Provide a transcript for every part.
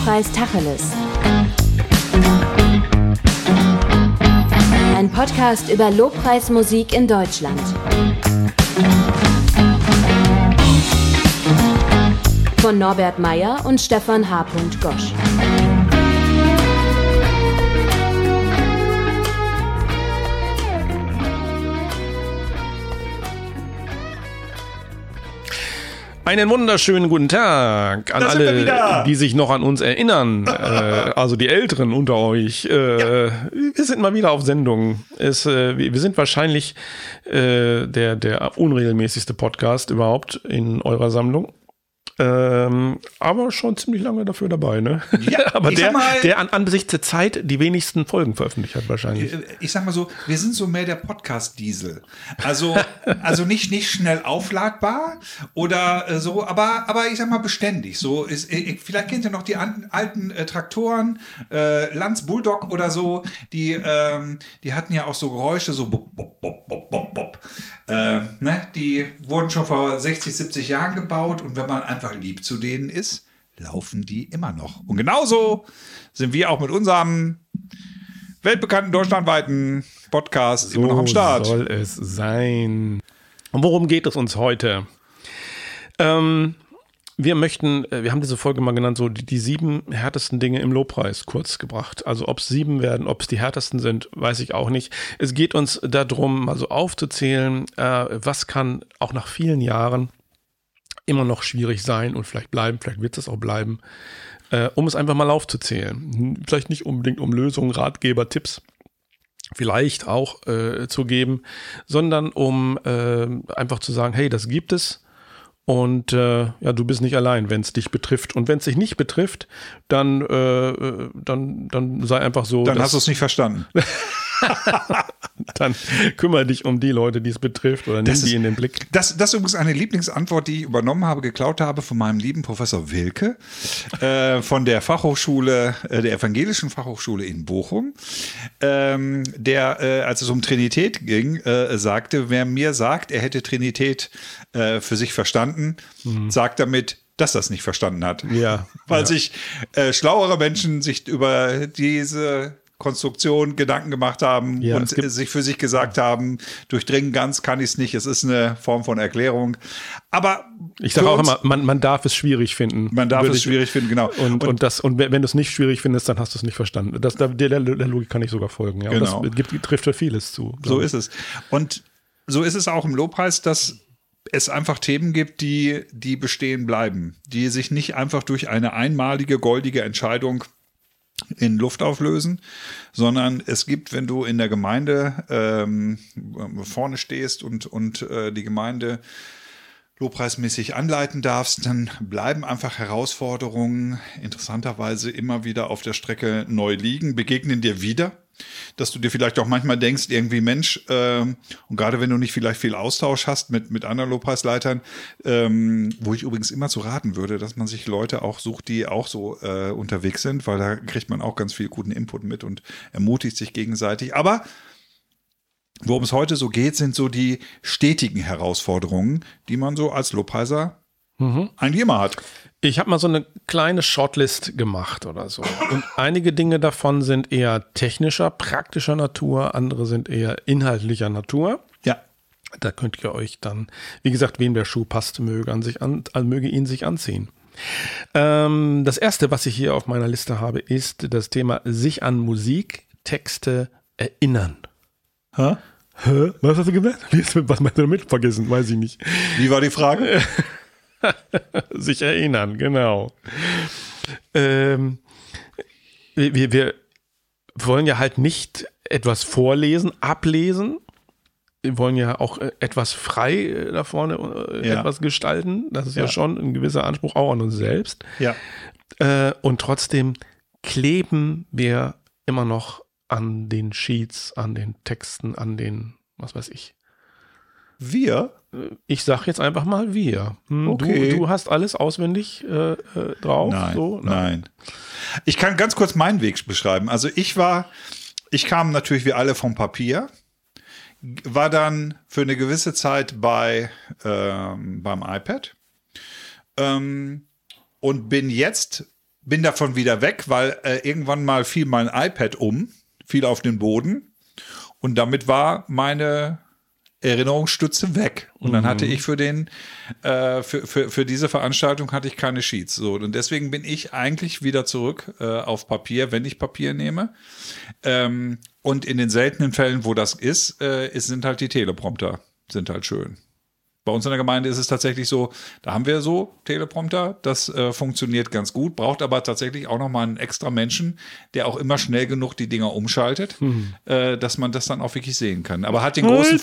Lobpreis Tacheles. Ein Podcast über Lobpreismusik in Deutschland. Von Norbert Meyer und Stefan H. Gosch. Einen wunderschönen guten Tag an alle, die sich noch an uns erinnern, also die Älteren unter euch. Wir sind mal wieder auf Sendung. Wir sind wahrscheinlich der unregelmäßigste Podcast überhaupt in eurer Sammlung. Aber schon ziemlich lange dafür dabei, ne? Ja, aber der angesichts der Zeit die wenigsten Folgen veröffentlicht hat wahrscheinlich. Ich sag mal so, wir sind so mehr der Podcast-Diesel. Also nicht schnell aufladbar oder so, aber ich sag mal beständig. So vielleicht kennt ihr noch die alten Traktoren, Lanz Bulldog oder so, die hatten ja auch so Geräusche, so bop, bop, bop, bop, bop, bop. Die wurden schon vor 60, 70 Jahren gebaut und wenn man einfach lieb zu denen ist, laufen die immer noch. Und genauso sind wir auch mit unserem weltbekannten, deutschlandweiten Podcast immer noch am Start. So soll es sein. Und worum geht es uns heute? Wir haben diese Folge mal genannt, so die 7 härtesten Dinge im Lobpreis kurz gebracht. Also ob es 7 werden, ob es die härtesten sind, weiß ich auch nicht. Es geht uns darum, mal so aufzuzählen, was kann auch nach vielen Jahren immer noch schwierig sein und vielleicht wird es auch bleiben, um es einfach mal aufzuzählen. Vielleicht nicht unbedingt um Lösungen, Ratgeber, Tipps vielleicht auch zu geben, sondern um einfach zu sagen, hey, das gibt es. Und du bist nicht allein, wenn es dich betrifft. Und wenn es dich nicht betrifft, dann sei einfach so. Dann hast du es nicht verstanden. Dann kümmere dich um die Leute, die es betrifft, oder nimm die in den Blick. Das ist übrigens eine Lieblingsantwort, die ich übernommen habe, geklaut habe von meinem lieben Professor Wilke von der Fachhochschule, der Evangelischen Fachhochschule in Bochum, der, als es um Trinität ging, sagte, wer mir sagt, er hätte Trinität für sich verstanden, sagt damit, dass das nicht verstanden hat. Ja, weil sich schlauere Menschen sich über diese Konstruktion Gedanken gemacht haben und sich für sich gesagt haben, durchdringen ganz kann ich es nicht, es ist eine Form von Erklärung. Aber ich sage auch immer, man darf es schwierig finden. Man darf es schwierig finden, genau. Und wenn du es nicht schwierig findest, dann hast du es nicht verstanden. Der Logik kann ich sogar folgen. Ja. Genau. Und das trifft für vieles zu. So ist es. Und so ist es auch im Lobpreis, dass es einfach Themen gibt, die bestehen bleiben, die sich nicht einfach durch eine einmalige, goldige Entscheidung in Luft auflösen, sondern es gibt, wenn du in der Gemeinde vorne stehst und die Gemeinde lobpreismäßig anleiten darfst, dann bleiben einfach Herausforderungen interessanterweise immer wieder auf der Strecke neu liegen, begegnen dir wieder, dass du dir vielleicht auch manchmal denkst, irgendwie Mensch, und gerade wenn du nicht vielleicht viel Austausch hast mit anderen Lobpreisleitern, wo ich übrigens immer zu raten würde, dass man sich Leute auch sucht, die auch so unterwegs sind, weil da kriegt man auch ganz viel guten Input mit und ermutigt sich gegenseitig. Aber worum es heute so geht, sind so die stetigen Herausforderungen, die man so als Lobpreiser eigentlich immer hat. Ich habe mal so eine kleine Shortlist gemacht oder so. Und einige Dinge davon sind eher technischer, praktischer Natur, andere sind eher inhaltlicher Natur. Ja. Da könnt ihr euch dann, wie gesagt, wem der Schuh passt, möge ihn sich anziehen. Das erste, was ich hier auf meiner Liste habe, ist das Thema sich an Musik, Texte erinnern. Hä? Was hast du gesagt? Was meinst du damit? Vergessen, weiß ich nicht. Wie war die Frage? Sich erinnern, genau. Wir wollen ja halt nicht etwas vorlesen, ablesen. Wir wollen ja auch etwas frei da vorne etwas gestalten. Das ist ja schon ein gewisser Anspruch auch an uns selbst. Ja. Und trotzdem kleben wir immer noch an den Sheets, an den Texten, an den, was weiß ich. Wir? Ich sag jetzt einfach mal wir. Okay. Du hast alles auswendig drauf? Nein, so? Nein. Ich kann ganz kurz meinen Weg beschreiben. Also ich kam natürlich wie alle vom Papier, war dann für eine gewisse Zeit beim iPad und bin bin davon wieder weg, weil irgendwann mal fiel mein iPad fiel auf den Boden und damit war meine Erinnerungsstütze weg. Und dann hatte ich für diese Veranstaltung hatte ich keine Sheets. So, und deswegen bin ich eigentlich wieder zurück auf Papier, wenn ich Papier nehme. Und in den seltenen Fällen, wo das ist, sind halt die Teleprompter, sind halt schön. Bei uns in der Gemeinde ist es tatsächlich so, da haben wir so Teleprompter, das funktioniert ganz gut, braucht aber tatsächlich auch nochmal einen extra Menschen, der auch immer schnell genug die Dinger umschaltet, dass man das dann auch wirklich sehen kann. Aber hat den großen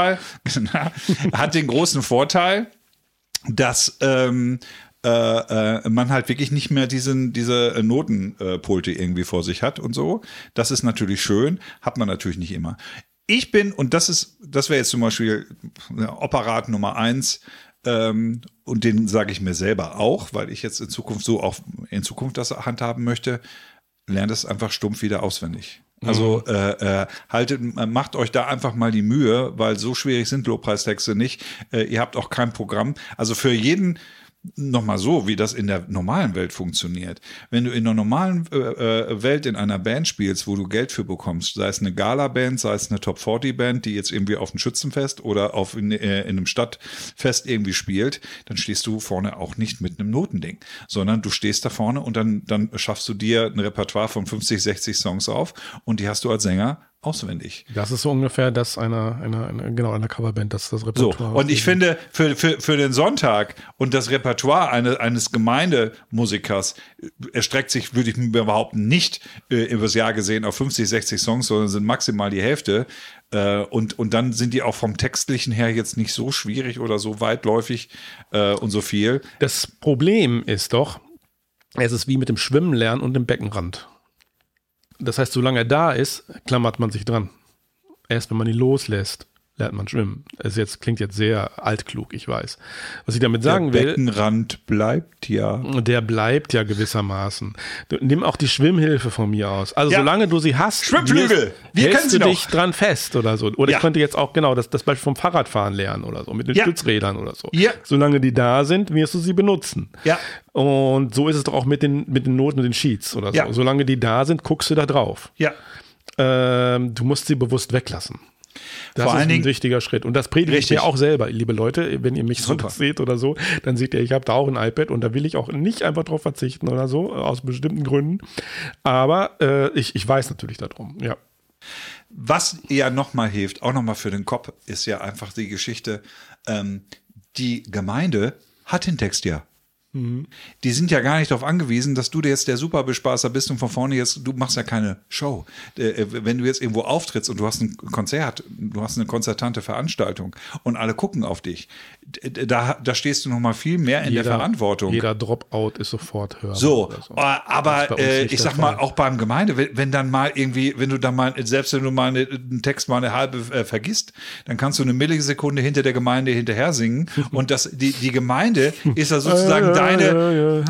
Vorteil, dass man halt wirklich nicht mehr diese Notenpulte irgendwie vor sich hat und so. Das ist natürlich schön, hat man natürlich nicht immer. Ich bin, und das wäre jetzt zum Beispiel Operat Nummer 1, und den sage ich mir selber auch, weil ich jetzt in Zukunft das handhaben möchte, lernt es einfach stumpf wieder auswendig. Also macht euch da einfach mal die Mühe, weil so schwierig sind Lobpreistexte nicht. Ihr habt auch kein Programm. Also für jeden, nochmal so, wie das in der normalen Welt funktioniert. Wenn du in der normalen Welt in einer Band spielst, wo du Geld für bekommst, sei es eine Gala-Band, sei es eine Top-40-Band, die jetzt irgendwie auf einem Schützenfest oder in einem Stadtfest irgendwie spielt, dann stehst du vorne auch nicht mit einem Notending, sondern du stehst da vorne und dann schaffst du dir ein Repertoire von 50, 60 Songs auf und die hast du als Sänger auswendig. Das ist so ungefähr das einer Coverband, das Repertoire. So, und ich finde, für den Sonntag und das Repertoire eines Gemeindemusikers erstreckt sich, würde ich mir behaupten, nicht übers Jahr gesehen auf 50, 60 Songs, sondern sind maximal die Hälfte. Und dann sind die auch vom Textlichen her jetzt nicht so schwierig oder so weitläufig und so viel. Das Problem ist doch, es ist wie mit dem Schwimmen lernen und dem Beckenrand. Das heißt, solange er da ist, klammert man sich dran. Erst wenn man ihn loslässt, lernt man schwimmen. Klingt jetzt sehr altklug, ich weiß. Was ich damit sagen will. Der Beckenrand bleibt ja. Der bleibt ja gewissermaßen. Nimm auch die Schwimmhilfe von mir aus. Also solange du sie hast, Schwimmflügel, hältst du dich dran fest oder so. Oder ich könnte jetzt auch das Beispiel vom Fahrradfahren lernen oder so, mit den Stützrädern oder so. Ja. Solange die da sind, wirst du sie benutzen. Ja. Und so ist es doch auch mit den Noten und den Sheets oder so. Ja. Solange die da sind, guckst du da drauf. Ja. Du musst sie bewusst weglassen. Das ist ein wichtiger Schritt. Und das predige ich mir auch selber, liebe Leute. Wenn ihr mich sonntags seht oder so, dann seht ihr, ich habe da auch ein iPad und da will ich auch nicht einfach drauf verzichten oder so, aus bestimmten Gründen. Aber ich weiß natürlich darum, ja. Was ja nochmal hilft, auch nochmal für den Kopf, ist ja einfach die Geschichte, die Gemeinde hat den Text ja. Die sind ja gar nicht darauf angewiesen, dass du jetzt der Superbespaßer bist und von vorne du machst ja keine Show. Wenn du jetzt irgendwo auftrittst und du hast ein Konzert, du hast eine konzertante Veranstaltung und alle gucken auf dich, da stehst du noch mal viel mehr in der Verantwortung. Jeder Dropout ist sofort hörbar. So, aber ich sag mal, auch beim Gemeinde, wenn du mal einen Text mal eine halbe vergisst, dann kannst du eine Millisekunde hinter der Gemeinde hinterher singen und die Gemeinde ist ja sozusagen deine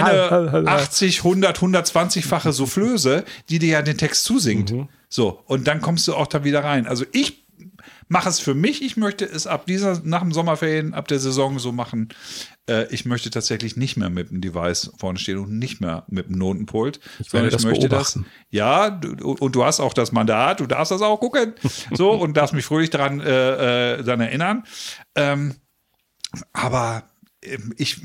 80, 100, 120-fache Soufflöse, die dir ja den Text zusingt. So, und dann kommst du auch da wieder rein. Also ich mache es für mich, ich möchte es nach dem Sommerferien, ab der Saison so machen. Ich möchte tatsächlich nicht mehr mit dem Device vorne stehen und nicht mehr mit dem Notenpult, sondern ich möchte das. Ja, und du hast auch das Mandat, du darfst das auch gucken. So, und darfst mich fröhlich daran erinnern. Aber ich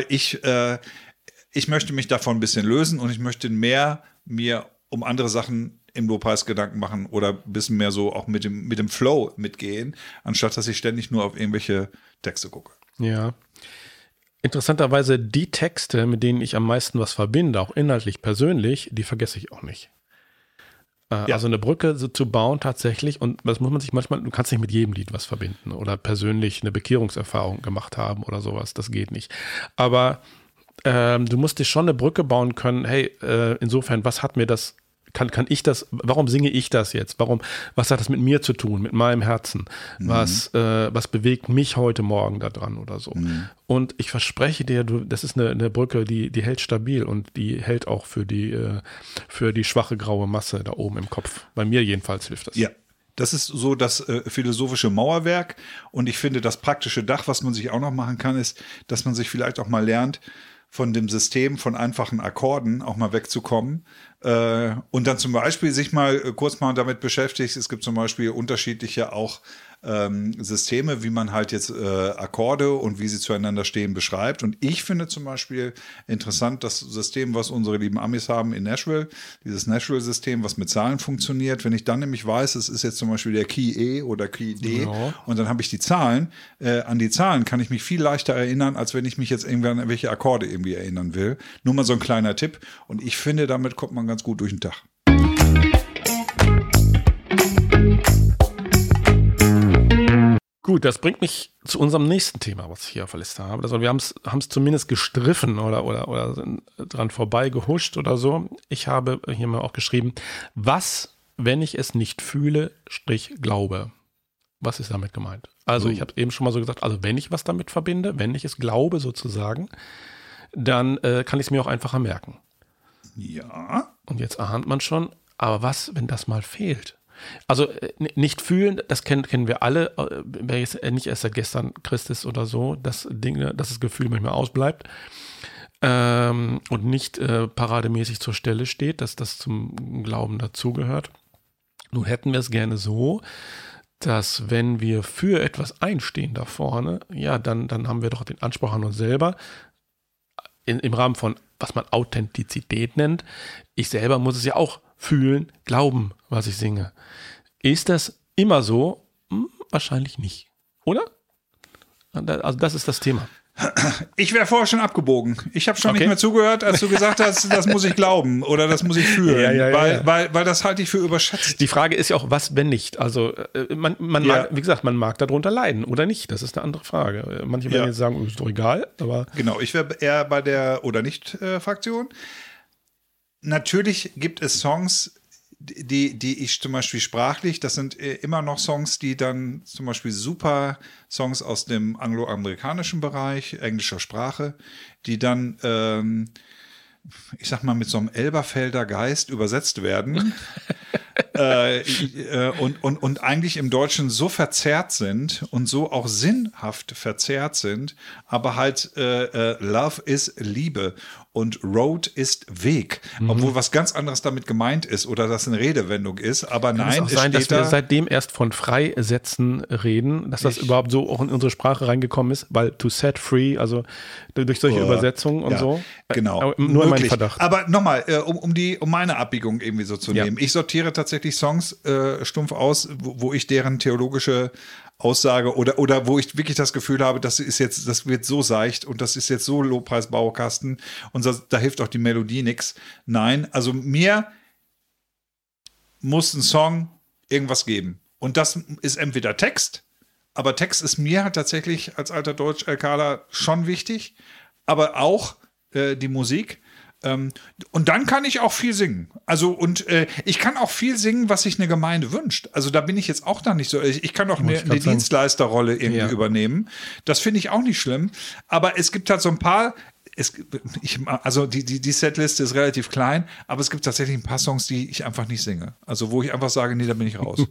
möchte mich davon ein bisschen lösen und ich möchte mehr mir um andere Sachen im Lobpreis Gedanken machen oder ein bisschen mehr so auch mit dem Flow mitgehen, anstatt dass ich ständig nur auf irgendwelche Texte gucke. Ja. Interessanterweise die Texte, mit denen ich am meisten was verbinde, auch inhaltlich persönlich, die vergesse ich auch nicht. Also eine Brücke so zu bauen tatsächlich, und das muss man sich manchmal, du kannst nicht mit jedem Lied was verbinden oder persönlich eine Bekehrungserfahrung gemacht haben oder sowas, das geht nicht. Aber du musst dir schon eine Brücke bauen können, hey, insofern, was hat mir das, kann ich das, warum singe ich das jetzt? Was hat das mit mir zu tun, mit meinem Herzen? Was bewegt mich heute Morgen da dran oder so? Und ich verspreche dir, das ist eine Brücke, die hält stabil und die hält auch für die schwache graue Masse da oben im Kopf. Bei mir jedenfalls hilft das. Ja. Das ist so das philosophische Mauerwerk, und ich finde, das praktische Dach, was man sich auch noch machen kann, ist, dass man sich vielleicht auch mal lernt, von dem System von einfachen Akkorden auch mal wegzukommen und dann zum Beispiel sich mal kurz mal damit beschäftigt. Es gibt zum Beispiel unterschiedliche auch Systeme, wie man halt jetzt Akkorde und wie sie zueinander stehen beschreibt. Und ich finde zum Beispiel interessant das System, was unsere lieben Amis haben in Nashville, dieses Nashville-System, was mit Zahlen funktioniert. Wenn ich dann nämlich weiß, es ist jetzt zum Beispiel der Key E oder Key D und dann habe ich die Zahlen, an die Zahlen kann ich mich viel leichter erinnern, als wenn ich mich jetzt irgendwann an welche Akkorde irgendwie erinnern will. Nur mal so ein kleiner Tipp. Und ich finde, damit kommt man ganz gut durch den Tag. Gut, das bringt mich zu unserem nächsten Thema, was ich hier auf der Liste habe. Also wir haben es zumindest gestriffen oder sind dran vorbei gehuscht oder so. Ich habe hier mal auch geschrieben, was, wenn ich es nicht fühle, glaube. Was ist damit gemeint? Also ich habe eben schon mal so gesagt, also wenn ich was damit verbinde, wenn ich es glaube sozusagen, dann kann ich es mir auch einfacher merken. Ja. Und jetzt ahnt man schon, aber was, wenn das mal fehlt? Also nicht fühlen, das kennen wir alle, wer jetzt nicht erst seit gestern Christ ist oder so, dass das Gefühl manchmal ausbleibt und nicht parademäßig zur Stelle steht, dass das zum Glauben dazugehört. Nun hätten wir es gerne so, dass wenn wir für etwas einstehen da vorne, ja, dann haben wir doch den Anspruch an uns selber, im Rahmen von, was man Authentizität nennt, ich selber muss es ja auch fühlen, glauben, was ich singe. Ist das immer so? Wahrscheinlich nicht. Oder? Also das ist das Thema. Ich wäre vorher schon abgebogen. Ich habe schon nicht mehr zugehört, als du gesagt hast, das muss ich glauben oder das muss ich fühlen. Weil das halte ich für überschätzt. Die Frage ist ja auch, was, wenn nicht? Also man mag, wie gesagt, man mag darunter leiden oder nicht. Das ist eine andere Frage. Manche werden jetzt sagen, ist doch egal. Aber genau, ich wäre eher bei der oder nicht Fraktion. Natürlich gibt es Songs, die ich zum Beispiel sprachlich, das sind immer noch Songs, die dann zum Beispiel super Songs aus dem angloamerikanischen Bereich, englischer Sprache, die dann, ich sag mal, mit so einem Elberfelder Geist übersetzt werden und eigentlich im Deutschen so verzerrt sind und so auch sinnhaft verzerrt sind, aber halt Love ist Liebe und Road ist Weg, obwohl was ganz anderes damit gemeint ist oder das eine Redewendung ist, aber nein, es kann sein, dass wir seitdem erst von Freisätzen reden, dass das überhaupt so auch in unsere Sprache reingekommen ist, weil to set free, also durch solche Übersetzungen und so. Genau. Nur mein Verdacht. Aber nochmal, um meine Abbiegung irgendwie so zu nehmen. Ich sortiere tatsächlich Songs stumpf aus, wo ich deren theologische Aussage oder wo ich wirklich das Gefühl habe, das wird so seicht und das ist jetzt so Lobpreisbaukasten und da hilft auch die Melodie nichts. Nein, also mir muss ein Song irgendwas geben. Und das ist entweder Text, aber Text ist mir halt tatsächlich als alter Deutsch-LKler schon wichtig, aber auch die Musik. Und dann kann ich auch viel singen. Also, und ich kann auch viel singen, was sich eine Gemeinde wünscht. Also, da bin ich jetzt auch da nicht so. Ich kann auch eine Dienstleisterrolle irgendwie übernehmen. Das finde ich auch nicht schlimm. Aber es gibt halt so ein paar. Also, die Setliste ist relativ klein, aber es gibt tatsächlich ein paar Songs, die ich einfach nicht singe. Also, wo ich einfach sage, nee, da bin ich raus.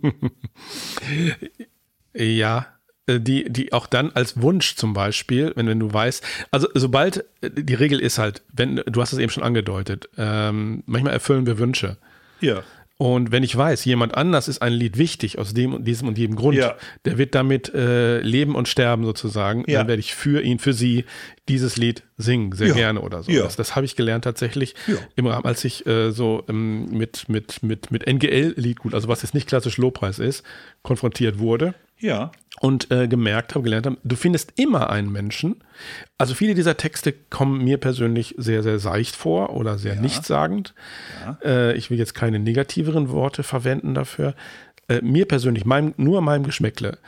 Ja. Die auch dann als Wunsch zum Beispiel, wenn du weißt, also sobald, die Regel ist halt, du hast es eben schon angedeutet, manchmal erfüllen wir Wünsche. Ja. Und wenn ich weiß, jemand anders ist ein Lied wichtig aus diesem und jedem Grund, der wird damit leben und sterben sozusagen, dann werde ich für ihn, für sie dieses Lied singen, sehr gerne oder so. Ja. Das habe ich gelernt tatsächlich im Rahmen, als ich mit NGL-Liedgut, also was jetzt nicht klassisch Lobpreis ist, konfrontiert wurde. Ja. Und gelernt habe, du findest immer einen Menschen. Also viele dieser Texte kommen mir persönlich sehr, sehr seicht vor oder sehr nichtssagend. Ja. Ich will jetzt keine negativeren Worte verwenden dafür. Mir persönlich, nur meinem Geschmäckle.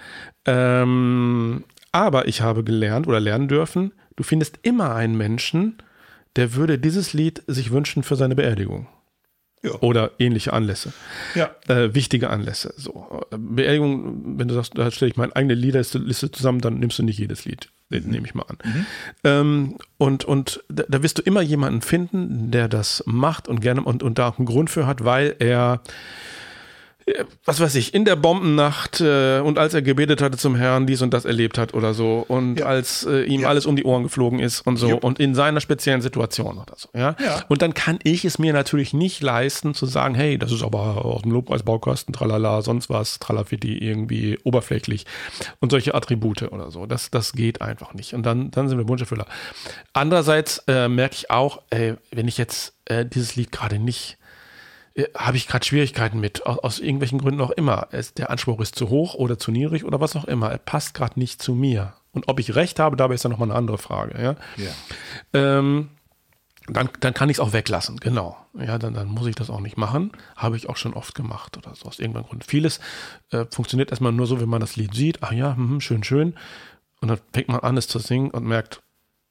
Aber ich habe gelernt oder lernen dürfen, du findest immer einen Menschen, der würde dieses Lied sich wünschen für seine Beerdigung. Ja. Oder ähnliche Anlässe. Ja. Wichtige Anlässe. So. Beerdigung, wenn du sagst, da stelle ich meine eigene Liederliste zusammen, dann nimmst du nicht jedes Lied. Nehme ich mal an. Und da wirst du immer jemanden finden, der das macht und gerne und da auch einen Grund für hat, weil er was weiß ich, in der Bombennacht und als er gebetet hatte zum Herrn, dies und das erlebt hat oder so und als ihm alles um die Ohren geflogen ist und so und in seiner speziellen Situation oder so. Ja? Und dann kann ich es mir natürlich nicht leisten zu sagen, hey, das ist aber aus dem Lobpreisbaukasten, tralala, sonst was, tralafiti, irgendwie oberflächlich und solche Attribute oder so. Das geht einfach nicht. Und dann sind wir Wunscherfüller. Andererseits merke ich auch, wenn ich jetzt dieses Lied gerade nicht habe ich gerade Schwierigkeiten mit, aus irgendwelchen Gründen auch immer. Der Anspruch ist zu hoch oder zu niedrig oder was auch immer. Er passt gerade nicht zu mir. Und ob ich recht habe, dabei ist dann nochmal eine andere Frage. Ja? Dann kann ich es auch weglassen, genau. Ja, dann muss ich das auch nicht machen. Habe ich auch schon oft gemacht oder so aus irgendeinem Grund. Vieles funktioniert erstmal nur so, wenn man das Lied sieht. Ach ja, schön. Und dann fängt man an, es zu singen und merkt,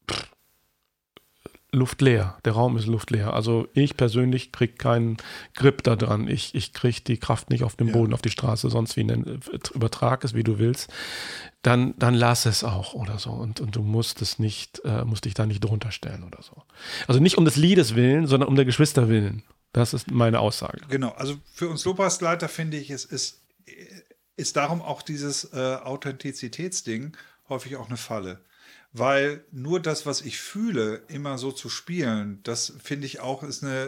luftleer. Der Raum ist luftleer. Also ich persönlich kriege keinen Grip da dran. Ich kriege die Kraft nicht auf den Boden, auf die Straße, sonst wie übertrag es, wie du willst. Dann lass es auch oder so. Und du musst dich da nicht drunter stellen oder so. Also nicht um des Liedes willen, sondern um der Geschwister willen. Das ist meine Aussage. Genau. Also für uns Lobpreisleiter finde ich, es ist darum auch dieses Authentizitätsding häufig auch eine Falle. Weil nur das, was ich fühle, immer so zu spielen, das finde ich auch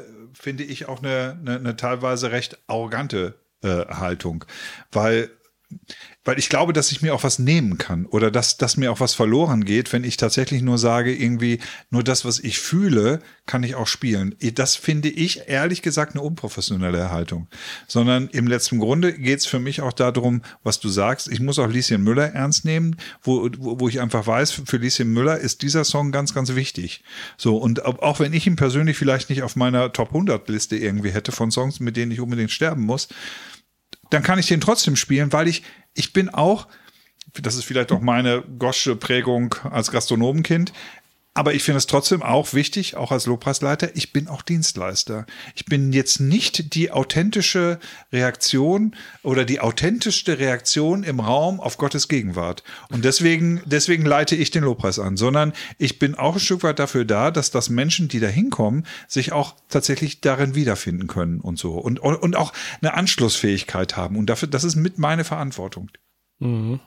eine teilweise recht arrogante Haltung. Weil ich glaube, dass ich mir auch was nehmen kann oder dass mir auch was verloren geht, wenn ich tatsächlich nur sage, irgendwie nur das, was ich fühle, kann ich auch spielen. Das finde ich ehrlich gesagt eine unprofessionelle Haltung. Sondern im letzten Grunde geht es für mich auch darum, was du sagst. Ich muss auch Lieschen Müller ernst nehmen, wo ich einfach weiß, für Lieschen Müller ist dieser Song ganz, ganz wichtig. So, und auch wenn ich ihn persönlich vielleicht nicht auf meiner Top 100 Liste irgendwie hätte von Songs, mit denen ich unbedingt sterben muss, dann kann ich den trotzdem spielen, weil ich bin auch, das ist vielleicht auch meine Gosch'sche Prägung als Gastronomenkind, aber ich finde es trotzdem auch wichtig, auch als Lobpreisleiter, ich bin auch Dienstleister. Ich bin jetzt nicht die authentische Reaktion oder die authentischste Reaktion im Raum auf Gottes Gegenwart. Und deswegen leite ich den Lobpreis an, sondern ich bin auch ein Stück weit dafür da, dass Menschen, die da hinkommen, sich auch tatsächlich darin wiederfinden können und so. Und auch eine Anschlussfähigkeit haben. Und dafür, das ist mit meine Verantwortung. Mhm.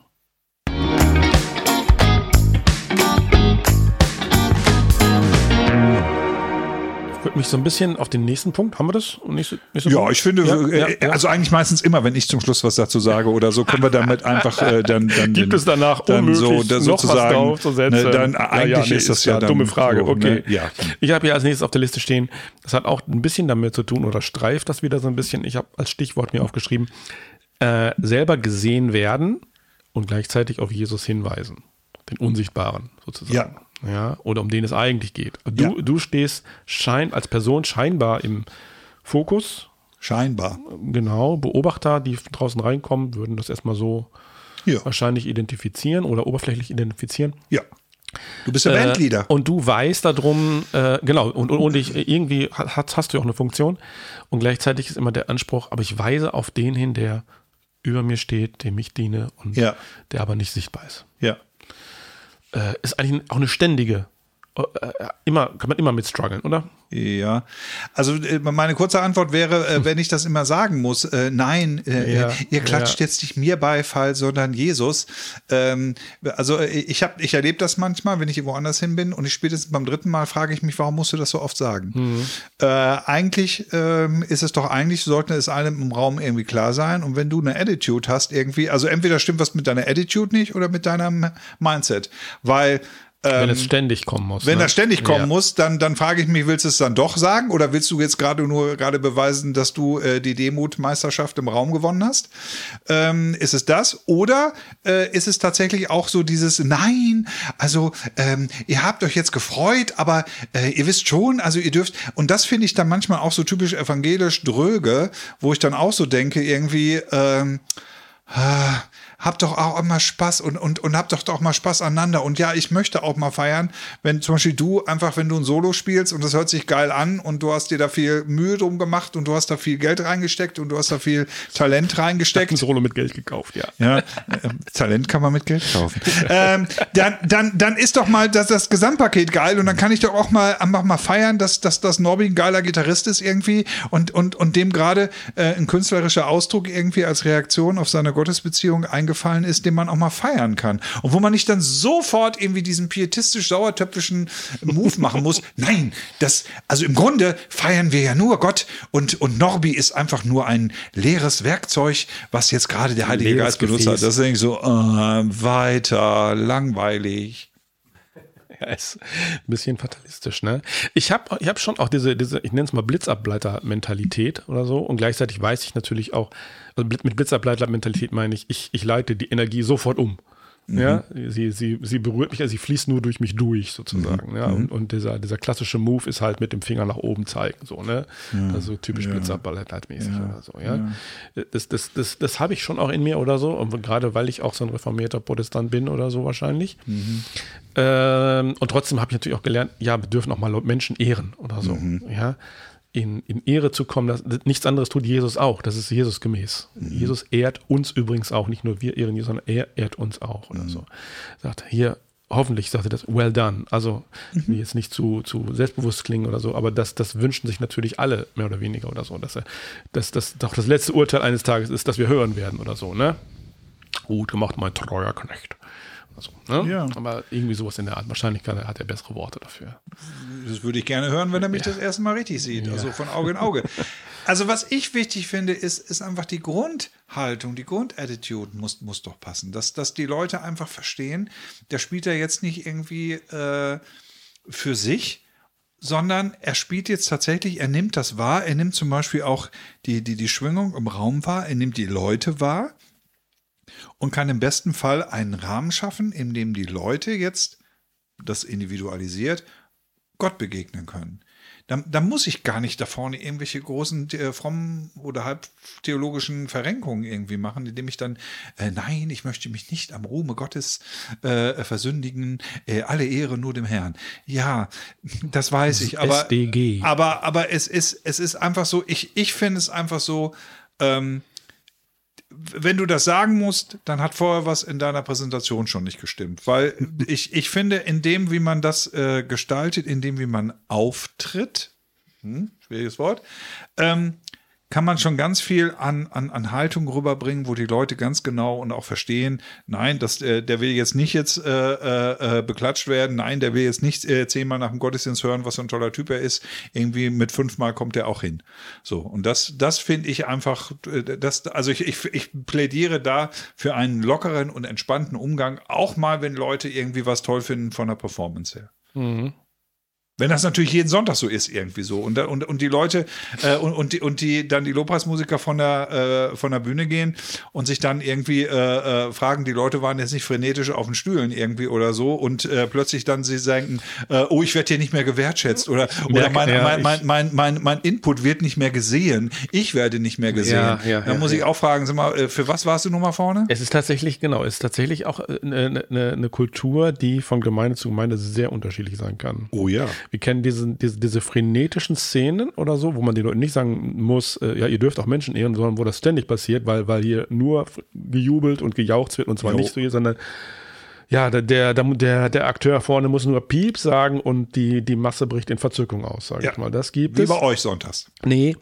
Ich würde mich so ein bisschen auf den nächsten Punkt, haben wir das? Nächste ja, ich finde, also eigentlich meistens immer, wenn ich zum Schluss was dazu sage oder so, können wir damit einfach dann gibt es danach unmöglich noch was draufzusetzen? Dann eigentlich ist das ja dann dumme Frage, so, okay. Ne? Ja. Ich habe hier als nächstes auf der Liste stehen, das hat auch ein bisschen damit zu tun oder streift das wieder so ein bisschen. Ich habe als Stichwort mir aufgeschrieben, selber gesehen werden und gleichzeitig auf Jesus hinweisen, den Unsichtbaren sozusagen. Ja, oder um den es eigentlich geht. Du stehst als Person scheinbar im Fokus. Scheinbar. Genau, Beobachter, die draußen reinkommen, würden das erstmal so wahrscheinlich identifizieren oder oberflächlich identifizieren. Ja. Du bist der Bandleader. Und du weißt darum, genau, und irgendwie hast du ja auch eine Funktion. Und gleichzeitig ist immer der Anspruch, aber ich weise auf den hin, der über mir steht, dem ich diene und der aber nicht sichtbar ist. Ja. Ist eigentlich auch eine ständige, kann man immer mit strugglen, oder? Ja, also meine kurze Antwort wäre, wenn ich das immer sagen muss, nein, ihr klatscht jetzt nicht mir Beifall, sondern Jesus. Also ich erlebe das manchmal, wenn ich woanders hin bin und spätestens beim 3. Mal frage ich mich, warum musst du das so oft sagen? Eigentlich ist es doch sollte es einem im Raum irgendwie klar sein und wenn du eine Attitude hast irgendwie, also entweder stimmt was mit deiner Attitude nicht oder mit deinem Mindset, weil wenn es ständig kommen muss. Wenn das ständig kommen muss, dann frage ich mich, willst du es dann doch sagen oder willst du jetzt gerade beweisen, dass du die Demut-Meisterschaft im Raum gewonnen hast? Ist es das? Oder ist es tatsächlich auch so dieses, nein, also ihr habt euch jetzt gefreut, aber ihr wisst schon, also ihr dürft, und das finde ich dann manchmal auch so typisch evangelisch dröge, wo ich dann auch so denke, irgendwie, habt doch auch mal Spaß und habt doch auch mal Spaß aneinander. Und ja, ich möchte auch mal feiern, wenn zum Beispiel wenn du ein Solo spielst und das hört sich geil an und du hast dir da viel Mühe drum gemacht und du hast da viel Geld reingesteckt und du hast da viel Talent reingesteckt. Ich hab ein Solo mit Geld gekauft, ja. Ja, Talent kann man mit Geld kaufen. Dann ist doch mal das Gesamtpaket geil und dann kann ich doch auch mal feiern, dass Norbi ein geiler Gitarrist ist irgendwie und dem gerade ein künstlerischer Ausdruck irgendwie als Reaktion auf seine Gottesbeziehung eingefallen ist, den man auch mal feiern kann. Und wo man nicht dann sofort irgendwie diesen pietistisch-sauertöpfischen Move machen muss. Nein, also im Grunde feiern wir ja nur Gott und Norbi ist einfach nur ein leeres Werkzeug, was jetzt gerade der Heilige Geist benutzt hat. Das ist irgendwie so, weiter, langweilig. Ja, ist ein bisschen fatalistisch, ne? Ich hab schon auch diese, ich nenne es mal Blitzableiter-Mentalität oder so und gleichzeitig weiß ich natürlich auch, also mit Blitzableiter-Mentalität meine ich leite die Energie sofort um. Ja, sie berührt mich, also sie fließt nur durch mich durch sozusagen. Ja, und dieser klassische Move ist halt mit dem Finger nach oben zeigen, so, ne? Also typisch Blitzableiter-mäßig oder so, ja. Das habe ich schon auch in mir oder so, und gerade weil ich auch so ein reformierter Protestant bin oder so wahrscheinlich. Und trotzdem habe ich natürlich auch gelernt, ja, wir dürfen auch mal Menschen ehren oder so, ja. In Ehre zu kommen, nichts anderes tut Jesus auch. Das ist Jesus gemäß. Jesus ehrt uns übrigens auch. Nicht nur wir ehren Jesus, sondern er ehrt uns auch oder so. Sagt hier, hoffentlich sagt er das, well done. Also will jetzt nicht zu selbstbewusst klingen oder so, aber das wünschen sich natürlich alle mehr oder weniger oder so. Dass das doch das letzte Urteil eines Tages ist, dass wir hören werden oder so, ne? Gut gemacht, mein treuer Knecht. Also, ne? Ja. Aber irgendwie sowas in der Art. Wahrscheinlich hat er bessere Worte dafür. Das würde ich gerne hören, wenn er mich das erste Mal richtig sieht. Also von Auge in Auge. Also was ich wichtig finde, ist einfach die Grundhaltung, die Grundattitude muss doch passen. Dass die Leute einfach verstehen, der spielt ja jetzt nicht irgendwie für sich, sondern er spielt jetzt tatsächlich, er nimmt das wahr, er nimmt zum Beispiel auch die Schwingung im Raum wahr, er nimmt die Leute wahr. Und kann im besten Fall einen Rahmen schaffen, in dem die Leute jetzt, das individualisiert, Gott begegnen können. Da muss ich gar nicht da vorne irgendwelche großen frommen oder halbtheologischen Verrenkungen irgendwie machen, indem ich dann, nein, ich möchte mich nicht am Ruhme Gottes versündigen, alle Ehre nur dem Herrn. Ja, das weiß ich, aber SDG. Aber es ist einfach so, ich finde es einfach so, wenn du das sagen musst, dann hat vorher was in deiner Präsentation schon nicht gestimmt. Weil ich finde, in dem, wie man das gestaltet, in dem, wie man auftritt, schwieriges Wort, kann man schon ganz viel an Haltung rüberbringen, wo die Leute ganz genau und auch verstehen, nein, der will jetzt nicht beklatscht werden, nein, der will jetzt nicht 10-mal nach dem Gottesdienst hören, was für ein toller Typ er ist, irgendwie mit 5-mal kommt er auch hin. So, und das finde ich einfach, also ich plädiere da für einen lockeren und entspannten Umgang, auch mal, wenn Leute irgendwie was toll finden von der Performance her. Mhm. Wenn das natürlich jeden Sonntag so ist, irgendwie so. Und die Leute dann die Lobpreismusiker von der Bühne gehen und sich dann irgendwie fragen, die Leute waren jetzt nicht frenetisch auf den Stühlen irgendwie oder so und plötzlich dann sie sagen, oh, ich werde hier nicht mehr gewertschätzt oder mein Input wird nicht mehr gesehen, ich werde nicht mehr gesehen. Dann muss ich auch fragen, sag mal, für was warst du nochmal vorne? Es ist tatsächlich auch eine Kultur, die von Gemeinde zu Gemeinde sehr unterschiedlich sein kann. Oh ja. Wir kennen diese frenetischen Szenen oder so, wo man den Leuten nicht sagen muss, ja, ihr dürft auch Menschen ehren, sondern wo das ständig passiert, weil hier nur gejubelt und gejauchzt wird und zwar nicht so hier, sondern ja, der Akteur vorne muss nur Piep sagen und die Masse bricht in Verzückung aus, sage ich mal. Das gibt es. Wie bei euch sonntags. Nee,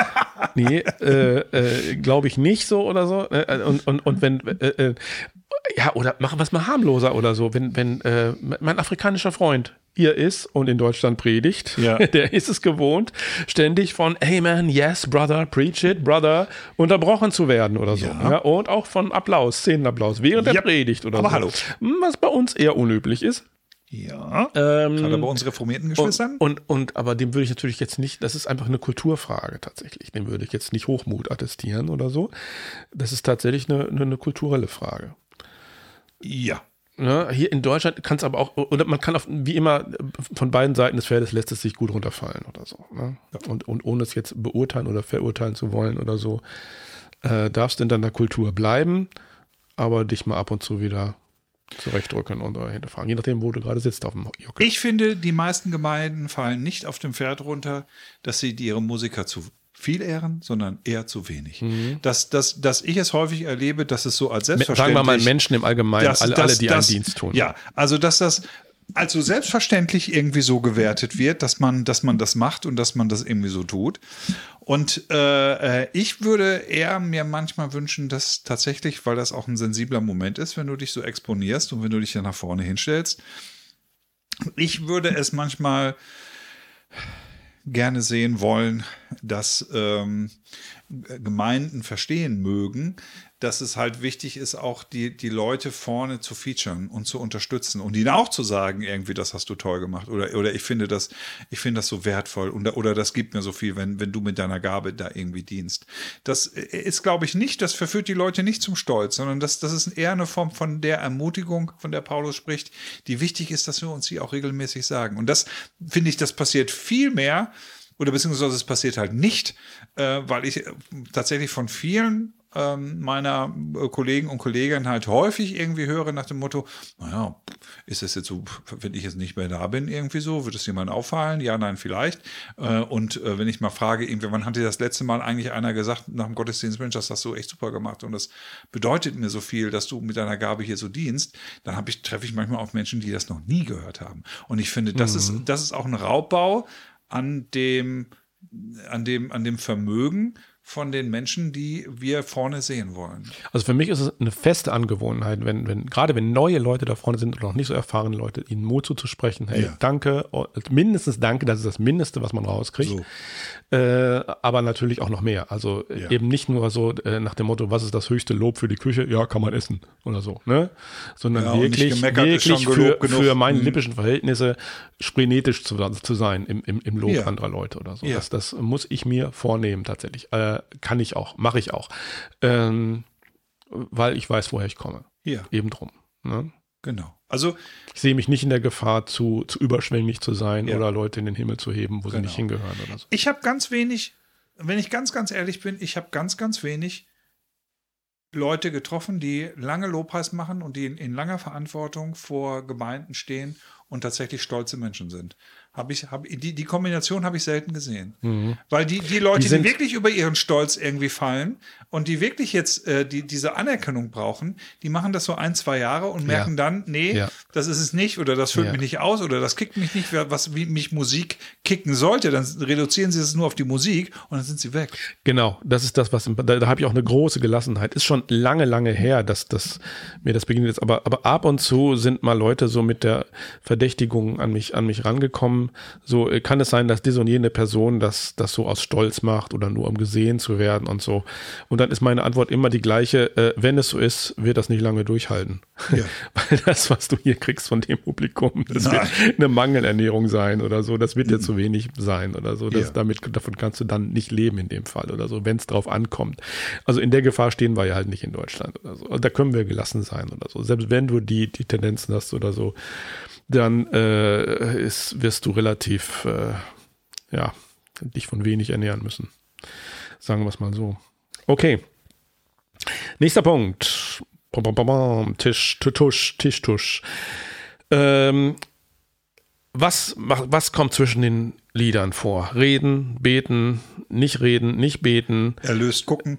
glaube ich nicht so oder so. Und wenn ja, oder machen wir es mal harmloser oder so, wenn mein afrikanischer Freund hier ist und in Deutschland predigt, der ist es gewohnt, ständig von Amen, yes, brother, preach it, brother, unterbrochen zu werden oder so. Ja. Und auch von Applaus, Szenenapplaus, während der Predigt oder aber so. Hallo. Was bei uns eher unüblich ist. Ja, gerade bei uns reformierten Geschwistern. Aber dem würde ich natürlich jetzt nicht, das ist einfach eine Kulturfrage tatsächlich, dem würde ich jetzt nicht Hochmut attestieren oder so. Das ist tatsächlich eine kulturelle Frage. Ja. Ja, hier in Deutschland kann es aber auch, oder man kann wie immer von beiden Seiten des Feldes lässt es sich gut runterfallen oder so. Ne? Ja. Und ohne es jetzt beurteilen oder verurteilen zu wollen oder so, darfst du in deiner Kultur bleiben, aber dich mal ab und zu wieder zurechtdrücken und hinterfragen, je nachdem, wo du gerade sitzt auf dem Jockel. Ich finde, die meisten Gemeinden fallen nicht auf dem Pferd runter, dass sie ihre Musiker zu viel ehren, sondern eher zu wenig. Dass ich es häufig erlebe, dass es so als selbstverständlich... Sagen wir mal Menschen im Allgemeinen, alle, die einen Dienst tun. Ja, also dass das also selbstverständlich irgendwie so gewertet wird, dass man das macht und dass man das irgendwie so tut. Und ich würde eher mir manchmal wünschen, dass tatsächlich, weil das auch ein sensibler Moment ist, wenn du dich so exponierst und wenn du dich dann nach vorne hinstellst, ich würde es manchmal gerne sehen wollen, dass Gemeinden verstehen mögen, dass es halt wichtig ist, auch die Leute vorne zu featuren und zu unterstützen und ihnen auch zu sagen, irgendwie, das hast du toll gemacht oder ich finde das so wertvoll oder das gibt mir so viel, wenn du mit deiner Gabe da irgendwie dienst. Das ist, glaube ich, nicht, das verführt die Leute nicht zum Stolz, sondern das ist eher eine Form von der Ermutigung, von der Paulus spricht, die wichtig ist, dass wir uns die auch regelmäßig sagen. Und das, finde ich, das passiert viel mehr oder beziehungsweise es passiert halt nicht, weil ich tatsächlich von vielen meiner Kollegen und Kolleginnen halt häufig irgendwie höre nach dem Motto, naja, ist es jetzt so, wenn ich jetzt nicht mehr da bin, irgendwie so, wird es jemand auffallen? Ja, nein, vielleicht. Und wenn ich mal frage, irgendwie, wann hat dir das letzte Mal eigentlich einer gesagt, nach dem Gottesdienst, Mensch, das hast du echt super gemacht und das bedeutet mir so viel, dass du mit deiner Gabe hier so dienst, dann treffe ich manchmal auf Menschen, die das noch nie gehört haben. Und ich finde, das ist auch ein Raubbau an dem Vermögen von den Menschen, die wir vorne sehen wollen. Also für mich ist es eine feste Angewohnheit, gerade wenn neue Leute da vorne sind und noch nicht so erfahrene Leute, ihnen Mut zuzusprechen, hey, danke, mindestens danke, das ist das Mindeste, was man rauskriegt, so. Aber natürlich auch noch mehr. Also eben nicht nur so nach dem Motto, was ist das höchste Lob für die Küche? Ja, kann man essen oder so, ne? Sondern wirklich für meine lippischen Verhältnisse sprenetisch zu sein im Lob anderer Leute oder so. Das muss ich mir vornehmen tatsächlich. Kann ich auch, mache ich auch. Weil ich weiß, woher ich komme. Ja. Eben drum. Ne? Genau. Also ich sehe mich nicht in der Gefahr, zu überschwänglich zu sein oder Leute in den Himmel zu heben, wo sie nicht hingehören oder so. Ich habe ganz wenig, wenn ich ganz, ganz ehrlich bin, ich habe ganz, ganz wenig Leute getroffen, die lange Lobpreis machen und die in langer Verantwortung vor Gemeinden stehen und tatsächlich stolze Menschen sind. Die Kombination habe ich selten gesehen. Weil die Leute, die wirklich über ihren Stolz irgendwie fallen und die wirklich jetzt diese Anerkennung brauchen, die machen das so 1-2 Jahre und merken dann, das ist es nicht oder das füllt mich nicht aus oder das kickt mich nicht, wie mich Musik kicken sollte. Dann reduzieren sie es nur auf die Musik und dann sind sie weg. Genau, das ist das, da habe ich auch eine große Gelassenheit. Ist schon lange, lange her, dass mir das begegnet ist. Aber ab und zu sind mal Leute so mit der Verdächtigung an mich rangekommen. So kann es sein, dass diese und jene Person das so aus Stolz macht oder nur um gesehen zu werden und so. Und dann ist meine Antwort immer die gleiche, wenn es so ist, wird das nicht lange durchhalten. Ja. Weil das, was du hier kriegst von dem Publikum, das wird eine Mangelernährung sein oder so, das wird dir zu wenig sein oder so. Davon kannst du dann nicht leben in dem Fall oder so, wenn es drauf ankommt. Also in der Gefahr stehen wir ja halt nicht in Deutschland oder so. Also da können wir gelassen sein oder so. Selbst wenn du die Tendenzen hast oder so, dann wirst du relativ dich von wenig ernähren müssen. Sagen wir es mal so. Okay. Nächster Punkt. Tischtusch. Was kommt zwischen den Liedern vor? Reden, beten, nicht beten. Erlöst gucken.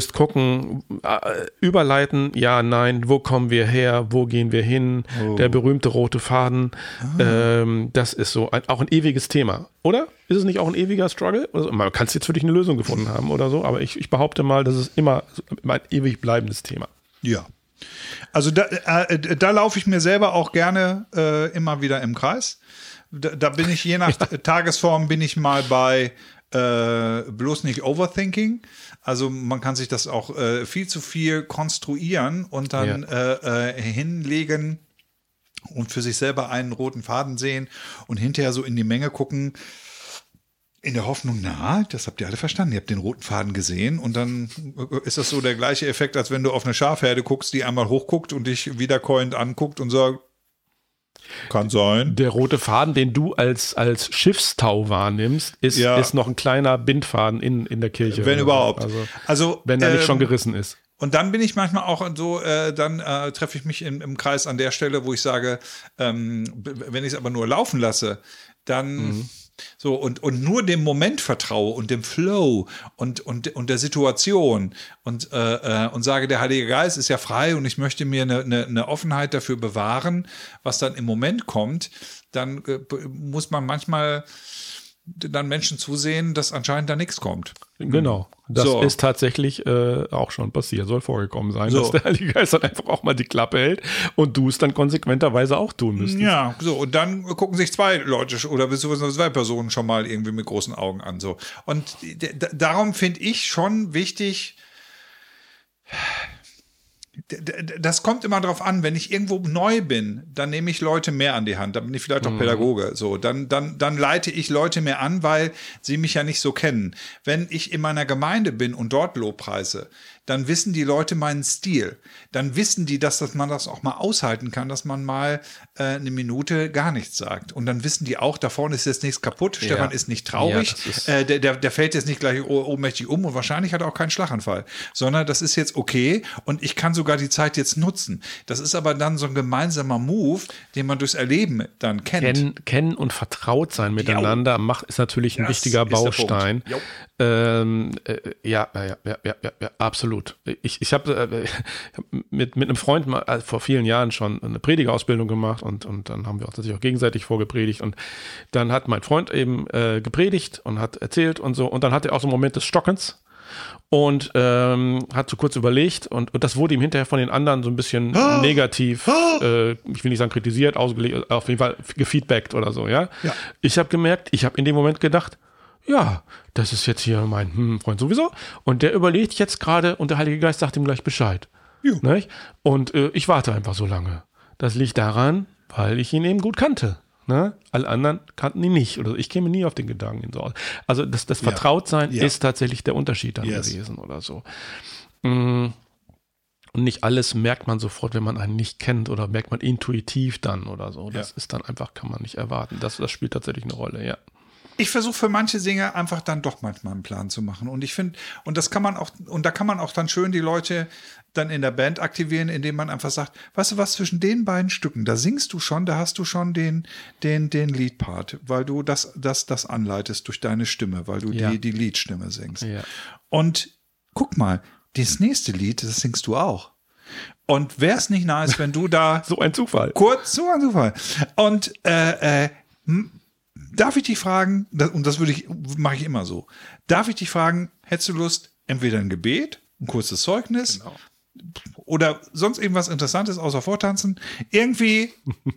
Überleiten, ja, nein. Wo kommen wir her? Wo gehen wir hin? Oh. Der berühmte rote Faden. Das ist so auch ein ewiges Thema, oder? Ist es nicht auch ein ewiger Struggle? Also, man kann es jetzt für dich eine Lösung gefunden haben oder so, aber ich behaupte mal, das ist immer ein ewig bleibendes Thema. Ja. Also da laufe ich mir selber auch gerne immer wieder im Kreis. Da bin ich je nach Tagesform bin ich mal bei bloß nicht Overthinking. Also man kann sich das auch viel zu viel konstruieren und dann hinlegen und für sich selber einen roten Faden sehen und hinterher so in die Menge gucken. In der Hoffnung, das habt ihr alle verstanden. Ihr habt den roten Faden gesehen und dann ist das so der gleiche Effekt, als wenn du auf eine Schafherde guckst, die einmal hochguckt und dich wiederkäuend anguckt und sagt, kann sein. Der rote Faden, den du als Schiffstau wahrnimmst, ist noch ein kleiner Bindfaden in der Kirche. Wenn überhaupt. Also wenn er nicht schon gerissen ist. Und dann bin ich manchmal auch so, dann treffe ich mich im Kreis an der Stelle, wo ich sage, wenn ich es aber nur laufen lasse, dann so und nur dem Moment vertraue und dem Flow und der Situation und sage, der Heilige Geist ist ja frei und ich möchte mir eine Offenheit dafür bewahren, was dann im Moment kommt, dann muss man manchmal dann Menschen zusehen, dass anscheinend da nichts kommt. Genau. Das ist tatsächlich auch schon passiert, soll vorgekommen sein, dass der Heilige Geist dann einfach auch mal die Klappe hält und du es dann konsequenterweise auch tun müsstest. Ja, so. Und dann gucken sich zwei Leute oder beziehungsweise zwei Personen schon mal irgendwie mit großen Augen an. So. Und darum finde ich schon wichtig, das kommt immer drauf an, wenn ich irgendwo neu bin, dann nehme ich Leute mehr an die Hand, dann bin ich vielleicht auch Pädagoge, so, dann leite ich Leute mehr an, weil sie mich ja nicht so kennen. Wenn ich in meiner Gemeinde bin und dort Lobpreise, dann wissen die Leute meinen Stil. Dann wissen die, dass man das auch mal aushalten kann, dass man mal eine Minute gar nichts sagt. Und dann wissen die auch, da vorne ist jetzt nichts kaputt, ja. Stefan ist nicht traurig, der fällt jetzt nicht gleich ohnmächtig um und wahrscheinlich hat er auch keinen Schlaganfall, sondern das ist jetzt okay und ich kann sogar die Zeit jetzt nutzen. Das ist aber dann so ein gemeinsamer Move, den man durchs Erleben dann kennt. Kennen und vertraut sein miteinander ist natürlich ein wichtiger Baustein. Ja, absolut. Ich habe mit einem Freund mal vor vielen Jahren schon eine Predigerausbildung gemacht und dann haben wir uns natürlich auch gegenseitig vorgepredigt und dann hat mein Freund eben gepredigt und hat erzählt und so und dann hat er auch so einen Moment des Stockens und hat so kurz überlegt und das wurde ihm hinterher von den anderen so ein bisschen negativ, ich will nicht sagen kritisiert, ausgelegt, auf jeden Fall gefeedbackt oder so, ja. Ich habe gemerkt, ich habe in dem Moment gedacht, ja, das ist jetzt hier mein Freund sowieso. Und der überlegt jetzt gerade und der Heilige Geist sagt ihm gleich Bescheid. Nicht? Und ich warte einfach so lange. Das liegt daran, weil ich ihn eben gut kannte. Ne? Alle anderen kannten ihn nicht. Oder ich käme nie auf den Gedanken. Also das Vertrautsein ist tatsächlich der Unterschied dann gewesen oder so. Und nicht alles merkt man sofort, wenn man einen nicht kennt oder merkt man intuitiv dann oder so. Das ist dann einfach, kann man nicht erwarten. Das spielt tatsächlich eine Rolle, ja. Ich versuche für manche Dinge einfach dann doch manchmal einen Plan zu machen. Und ich finde, und da kann man auch dann schön die Leute dann in der Band aktivieren, indem man einfach sagt, weißt du was, zwischen den beiden Stücken, da singst du schon, da hast du schon den Leadpart, weil du das anleitest durch deine Stimme, weil du die Liedstimme singst. Ja. Und guck mal, das nächste Lied, das singst du auch. Und wäre es nicht nice, wenn du da so ein Zufall. So ein Zufall. Und darf ich dich fragen, und das mache ich immer so, darf ich dich fragen, hättest du Lust, entweder ein Gebet, ein kurzes Zeugnis oder sonst irgendwas Interessantes außer Vortanzen, irgendwie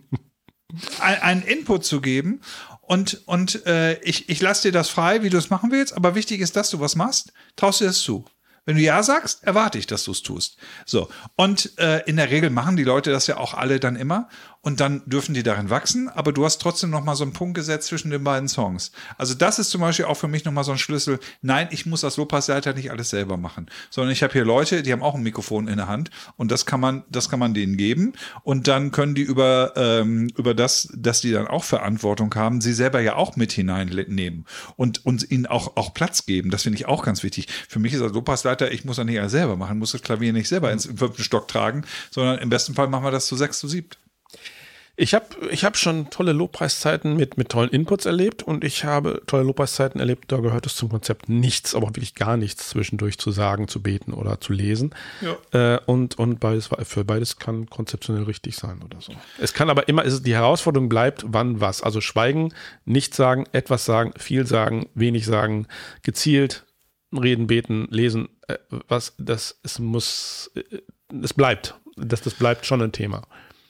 einen Input zu geben und ich lasse dir das frei, wie du es machen willst, aber wichtig ist, dass du was machst, traust du das zu. Wenn du ja sagst, erwarte ich, dass du es tust. So. Und in der Regel machen die Leute das ja auch alle dann immer. Und dann dürfen die darin wachsen. Aber du hast trotzdem noch mal so einen Punkt gesetzt zwischen den beiden Songs. Also das ist zum Beispiel auch für mich noch mal so ein Schlüssel. Nein, ich muss als Lobpreisleiter nicht alles selber machen. Sondern ich habe hier Leute, die haben auch ein Mikrofon in der Hand. Und das kann man denen geben. Und dann können die über das, dass die dann auch Verantwortung haben, sie selber ja auch mit hineinnehmen. Und ihnen auch Platz geben. Das finde ich auch ganz wichtig. Für mich ist als Lobpreisleiter, ich muss das nicht alles selber machen, muss das Klavier nicht selber im 5. Stock tragen, sondern im besten Fall machen wir das zu 6, zu 7. Ich hab schon tolle Lobpreiszeiten mit tollen Inputs erlebt und ich habe tolle Lobpreiszeiten erlebt, da gehört es zum Konzept nichts, aber wirklich gar nichts zwischendurch zu sagen, zu beten oder zu lesen. Ja. Und für beides kann konzeptionell richtig sein oder so. Es kann aber immer, die Herausforderung bleibt, wann was. Also schweigen, nichts sagen, etwas sagen, viel sagen, wenig sagen, gezielt reden, beten, lesen, das bleibt schon ein Thema.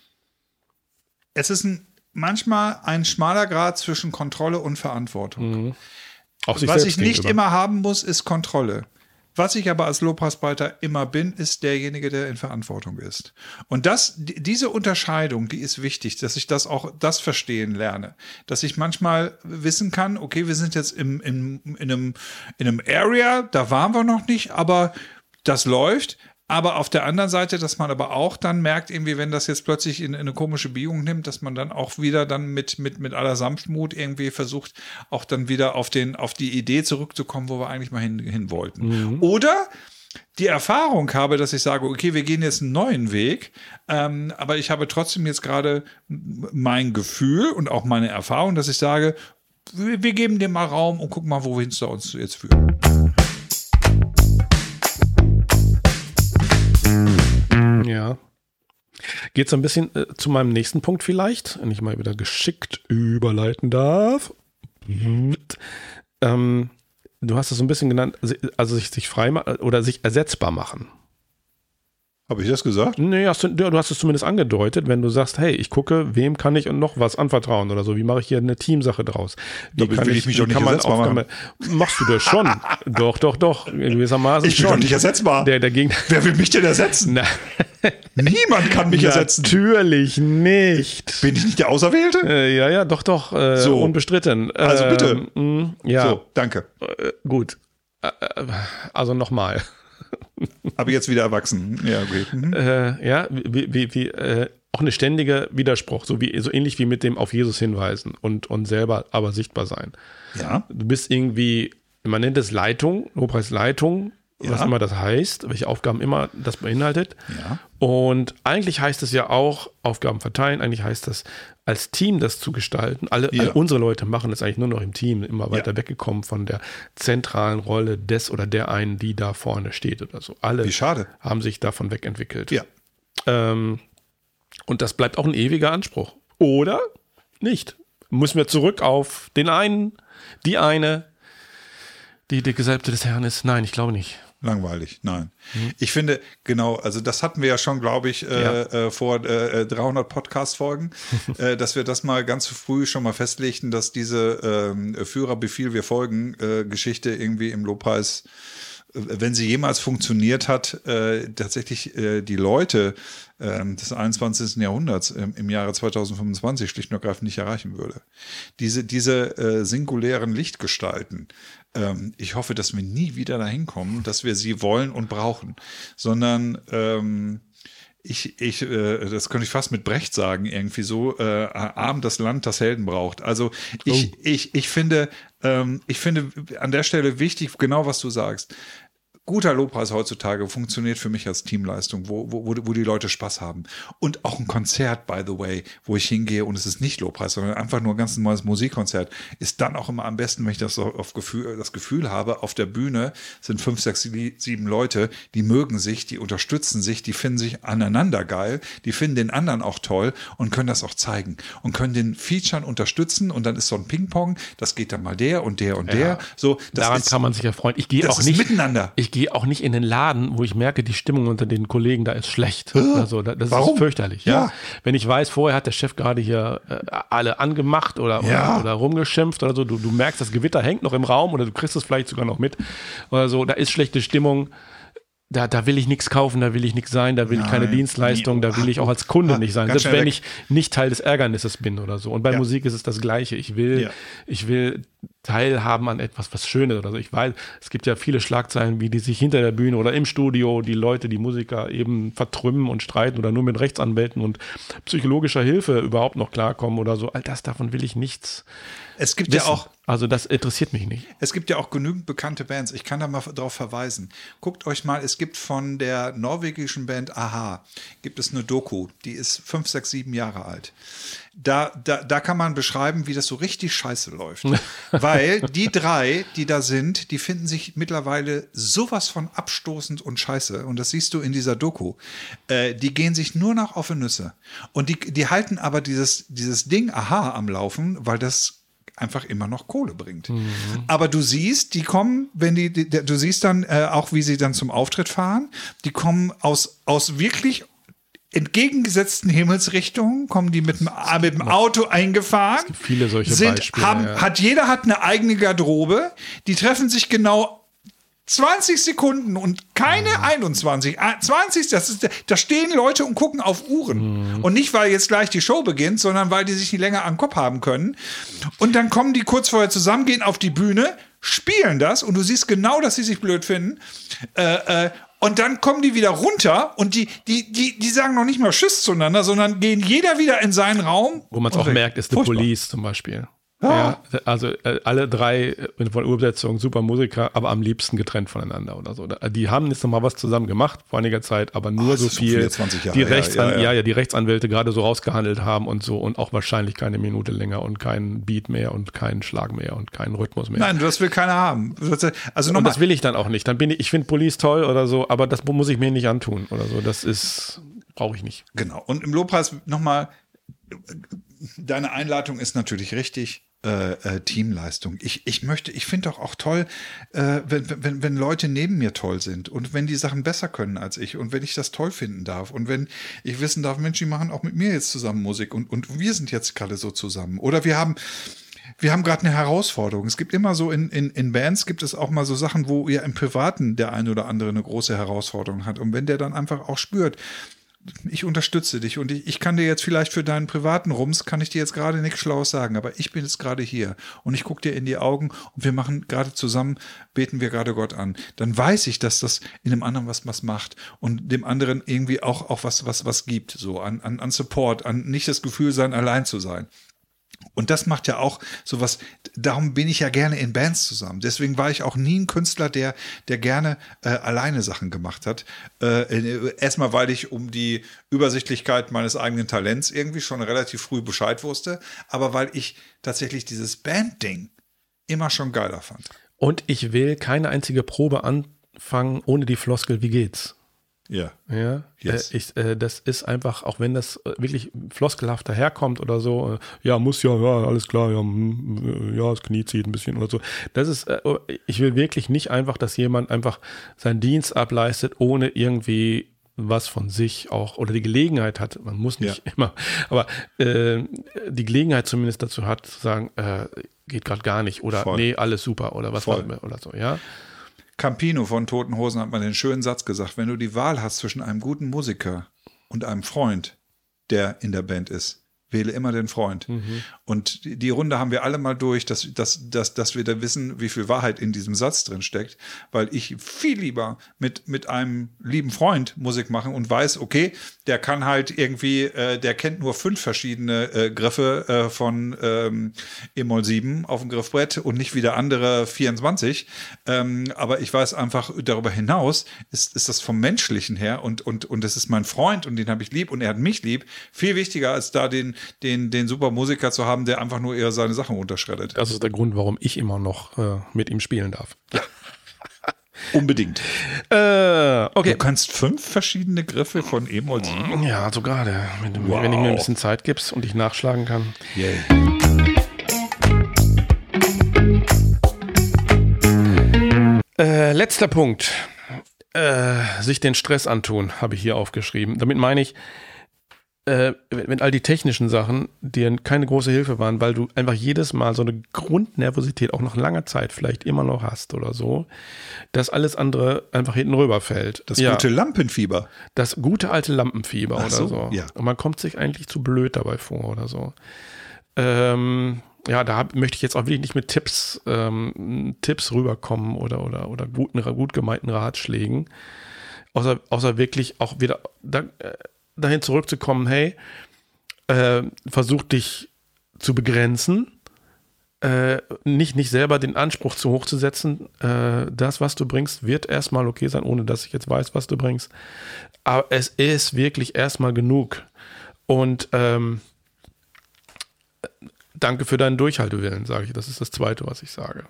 Es ist manchmal ein schmaler Grad zwischen Kontrolle und Verantwortung. Mhm. Auch was ich nicht immer haben muss, ist Kontrolle. Was ich aber als Lobpreisleiter immer bin, ist derjenige, der in Verantwortung ist. Und diese Unterscheidung, die ist wichtig, dass ich das verstehen lerne. Dass ich manchmal wissen kann, okay, wir sind jetzt in einem Area, da waren wir noch nicht, aber das läuft. Aber auf der anderen Seite, dass man aber auch dann merkt, irgendwie, wenn das jetzt plötzlich in eine komische Biegung nimmt, dass man dann auch wieder dann mit aller Sanftmut irgendwie versucht, auch dann wieder auf die Idee zurückzukommen, wo wir eigentlich mal hin wollten. Mhm. Oder die Erfahrung habe, dass ich sage, okay, wir gehen jetzt einen neuen Weg, aber ich habe trotzdem jetzt gerade mein Gefühl und auch meine Erfahrung, dass ich sage, wir geben dem mal Raum und gucken mal, wohin es uns jetzt führt. Ja. Geht so ein bisschen zu meinem nächsten Punkt vielleicht, wenn ich mal wieder geschickt überleiten darf. Du hast es so ein bisschen genannt, also sich frei machen oder sich ersetzbar machen. Habe ich das gesagt? Nee, du hast es zumindest angedeutet, wenn du sagst, hey, ich gucke, wem kann ich und noch was anvertrauen oder so. Wie mache ich hier eine Teamsache draus? Da will ich mich doch nicht ersetzbar machen. Machst du das schon? Doch. Gewissermaßen ich bin schon. Doch nicht ersetzbar. Der Gegner. Wer will mich denn ersetzen? Niemand kann mich ersetzen. Natürlich nicht. Bin ich nicht der Auserwählte? Ja, doch. So. Unbestritten. Also bitte. Ja. So, danke. Gut. Also nochmal. Aber jetzt wieder erwachsen. Ja, okay. Auch eine ständige Widerspruch, so ähnlich wie mit dem auf Jesus hinweisen und selber aber sichtbar sein. Ja. Du bist irgendwie, man nennt es Leitung, Lobpreisleitung, was immer das heißt, welche Aufgaben immer das beinhaltet. Ja. Und eigentlich heißt es ja auch, Aufgaben verteilen, eigentlich heißt das, als Team das zu gestalten. Alle unsere Leute machen das eigentlich nur noch im Team, immer weiter weggekommen von der zentralen Rolle des oder der einen, die da vorne steht oder so. Alle haben sich davon wegentwickelt. Ja. Und das bleibt auch ein ewiger Anspruch. Oder nicht. Müssen wir zurück auf den einen, die eine, die Gesalbte des Herrn ist? Nein, ich glaube nicht. Langweilig, nein. Ich finde, genau, also das hatten wir ja schon, glaube ich, vor 300 Podcast-Folgen, dass wir das mal ganz früh schon mal festlegten, dass diese Führerbefehl, wir folgen Geschichte irgendwie im Lobpreis, wenn sie jemals funktioniert hat, tatsächlich die Leute des 21. Jahrhunderts im Jahre 2025 schlicht und ergreifend nicht erreichen würde. Diese singulären Lichtgestalten, ich hoffe, dass wir nie wieder dahin kommen, dass wir sie wollen und brauchen, sondern das könnte ich fast mit Brecht sagen, irgendwie so, arm das Land, das Helden braucht. Also ich finde an der Stelle wichtig, genau was du sagst, guter Lobpreis heutzutage funktioniert für mich als Teamleistung, wo die Leute Spaß haben. Und auch ein Konzert, by the way, wo ich hingehe und es ist nicht Lobpreis, sondern einfach nur ein ganz normales Musikkonzert, ist dann auch immer am besten, wenn ich das Gefühl habe, auf der Bühne sind 5, 6, 7 Leute, die mögen sich, die unterstützen sich, die finden sich aneinander geil, die finden den anderen auch toll und können das auch zeigen und können den Featuren unterstützen und dann ist so ein Ping-Pong, das geht dann mal der und der und der. So, daran kann man sich ja freuen. Ich gehe auch nicht miteinander. Ich gehe auch nicht in den Laden, wo ich merke, die Stimmung unter den Kollegen da ist schlecht. Also, das ist fürchterlich. Ja? Wenn ich weiß, vorher hat der Chef gerade hier alle angemacht oder rumgeschimpft oder so, du merkst, das Gewitter hängt noch im Raum oder du kriegst es vielleicht sogar noch mit oder so, da ist schlechte Stimmung. Da will ich nichts kaufen, da will ich nichts sein, da will ich keine Dienstleistung, da will ich auch als Kunde nicht sein, selbst wenn ich nicht Teil des Ärgernisses bin oder so. Und bei Musik ist es das Gleiche. Ich will teilhaben an etwas, was Schönes oder so. Ich weiß, es gibt ja viele Schlagzeilen, wie die sich hinter der Bühne oder im Studio die Leute, die Musiker eben vertrümmen und streiten oder nur mit Rechtsanwälten und psychologischer Hilfe überhaupt noch klarkommen oder so. All das, davon will ich nichts. Es gibt wissen. Ja auch. Also das interessiert mich nicht. Es gibt ja auch genügend bekannte Bands. Ich kann da mal darauf verweisen. Guckt euch mal, es gibt von der norwegischen Band a-ha, gibt es eine Doku, die ist 5, 6, 7 Jahre alt. Da kann man beschreiben, wie das so richtig scheiße läuft. Weil die 3, die da sind, die finden sich mittlerweile sowas von abstoßend und scheiße. Und das siehst du in dieser Doku. Die gehen sich nur noch auf die Nüsse. Und die halten aber dieses Ding a-ha am Laufen, weil das einfach immer noch Kohle bringt. Aber du siehst, die kommen, du siehst dann auch, wie sie dann zum Auftritt fahren, die kommen aus wirklich entgegengesetzten Himmelsrichtungen, kommen die mit dem Auto eingefahren. Es gibt viele solche Beispiele. Jeder hat eine eigene Garderobe, die treffen sich genau 20 Sekunden und keine 21. 20, da stehen Leute und gucken auf Uhren. Und nicht, weil jetzt gleich die Show beginnt, sondern weil die sich nicht länger am Kopf haben können. Und dann kommen die kurz vorher zusammen, gehen auf die Bühne, spielen das und du siehst genau, dass sie sich blöd finden. Und dann kommen die wieder runter und die sagen noch nicht mal Tschüss zueinander, sondern gehen jeder wieder in seinen Raum. Wo man es auch merkt, ist The Police zum Beispiel. Ja, also alle drei von Urbesetzung, super Musiker, aber am liebsten getrennt voneinander oder so. Die haben jetzt nochmal was zusammen gemacht vor einiger Zeit, aber nur so viel, 20 Jahre, die Rechtsanwälte gerade so rausgehandelt haben und so und auch wahrscheinlich keine Minute länger und keinen Beat mehr und keinen Schlag mehr und keinen Rhythmus mehr. Nein, das will keiner haben. Also und das will ich dann auch nicht. Dann ich finde Police toll oder so, aber das muss ich mir nicht antun oder so. Brauche ich nicht. Genau. Und im Lobpreis nochmal, deine Einleitung ist natürlich richtig. Teamleistung. Ich finde doch auch toll, wenn Leute neben mir toll sind und wenn die Sachen besser können als ich und wenn ich das toll finden darf und wenn ich wissen darf, Mensch, die machen auch mit mir jetzt zusammen Musik und wir sind jetzt gerade so zusammen. Oder wir haben gerade eine Herausforderung. Es gibt immer so in Bands gibt es auch mal so Sachen, wo ja im Privaten der eine oder andere eine große Herausforderung hat. Und wenn der dann einfach auch spürt, ich unterstütze dich und ich kann dir jetzt vielleicht für deinen privaten Rums, kann ich dir jetzt gerade nichts Schlaues sagen, aber ich bin jetzt gerade hier und ich gucke dir in die Augen und wir machen gerade zusammen, beten wir gerade Gott an. Dann weiß ich, dass das in dem anderen was macht und dem anderen irgendwie auch was gibt, so an Support, an nicht das Gefühl sein, allein zu sein. Und das macht ja auch sowas, darum bin ich ja gerne in Bands zusammen. Deswegen war ich auch nie ein Künstler, der gerne alleine Sachen gemacht hat. Erstmal, weil ich um die Übersichtlichkeit meines eigenen Talents irgendwie schon relativ früh Bescheid wusste, aber weil ich tatsächlich dieses Band-Ding immer schon geiler fand. Und ich will keine einzige Probe anfangen ohne die Floskel, wie geht's? Ja. Ja, yes. Das ist einfach, auch wenn das wirklich floskelhaft daherkommt oder so, muss ja, alles klar, das Knie zieht ein bisschen oder so. Das ist, ich will wirklich nicht einfach, dass jemand einfach seinen Dienst ableistet, ohne irgendwie was von sich auch oder die Gelegenheit hat, man muss nicht immer, aber die Gelegenheit zumindest dazu hat, zu sagen, geht gerade gar nicht oder nee, alles super oder was oder so, ja. Campino von Toten Hosen hat mal den schönen Satz gesagt, wenn du die Wahl hast zwischen einem guten Musiker und einem Freund, der in der Band ist, wähle immer den Freund. Mhm. Und die Runde haben wir alle mal durch, dass wir da wissen, wie viel Wahrheit in diesem Satz drin steckt, weil ich viel lieber mit einem lieben Freund Musik machen und weiß, okay, der kann halt irgendwie, der kennt nur 5 verschiedene Griffe von E-Moll 7 auf dem Griffbrett und nicht wie der andere 24. Aber ich weiß einfach, darüber hinaus ist das vom Menschlichen her und das ist mein Freund und den habe ich lieb und er hat mich lieb, viel wichtiger als da den super Musiker zu haben, der einfach nur eher seine Sachen unterschreddet. Das ist der Grund, warum ich immer noch mit ihm spielen darf. Ja. Unbedingt. Okay. Du kannst 5 verschiedene Griffe von E-Moll 7? Ja, so gerade. Wenn du mir ein bisschen Zeit gibst und ich nachschlagen kann. Yay. Letzter Punkt. Sich den Stress antun, habe ich hier aufgeschrieben. Damit meine ich, wenn all die technischen Sachen dir keine große Hilfe waren, weil du einfach jedes Mal so eine Grundnervosität auch nach langer Zeit vielleicht immer noch hast oder so, dass alles andere einfach hinten rüberfällt. Das gute Lampenfieber. Das gute alte Lampenfieber oder so. Ja. Und man kommt sich eigentlich zu blöd dabei vor oder so. Da möchte ich jetzt auch wirklich nicht mit Tipps rüberkommen oder gut gemeinten Ratschlägen, außer wirklich auch wieder dahin zurückzukommen, hey, versuch dich zu begrenzen, nicht selber den Anspruch zu hoch zu setzen, das, was du bringst, wird erstmal okay sein, ohne dass ich jetzt weiß, was du bringst. Aber es ist wirklich erstmal genug. Und danke für deinen Durchhaltewillen, sage ich. Das ist das Zweite, was ich sage.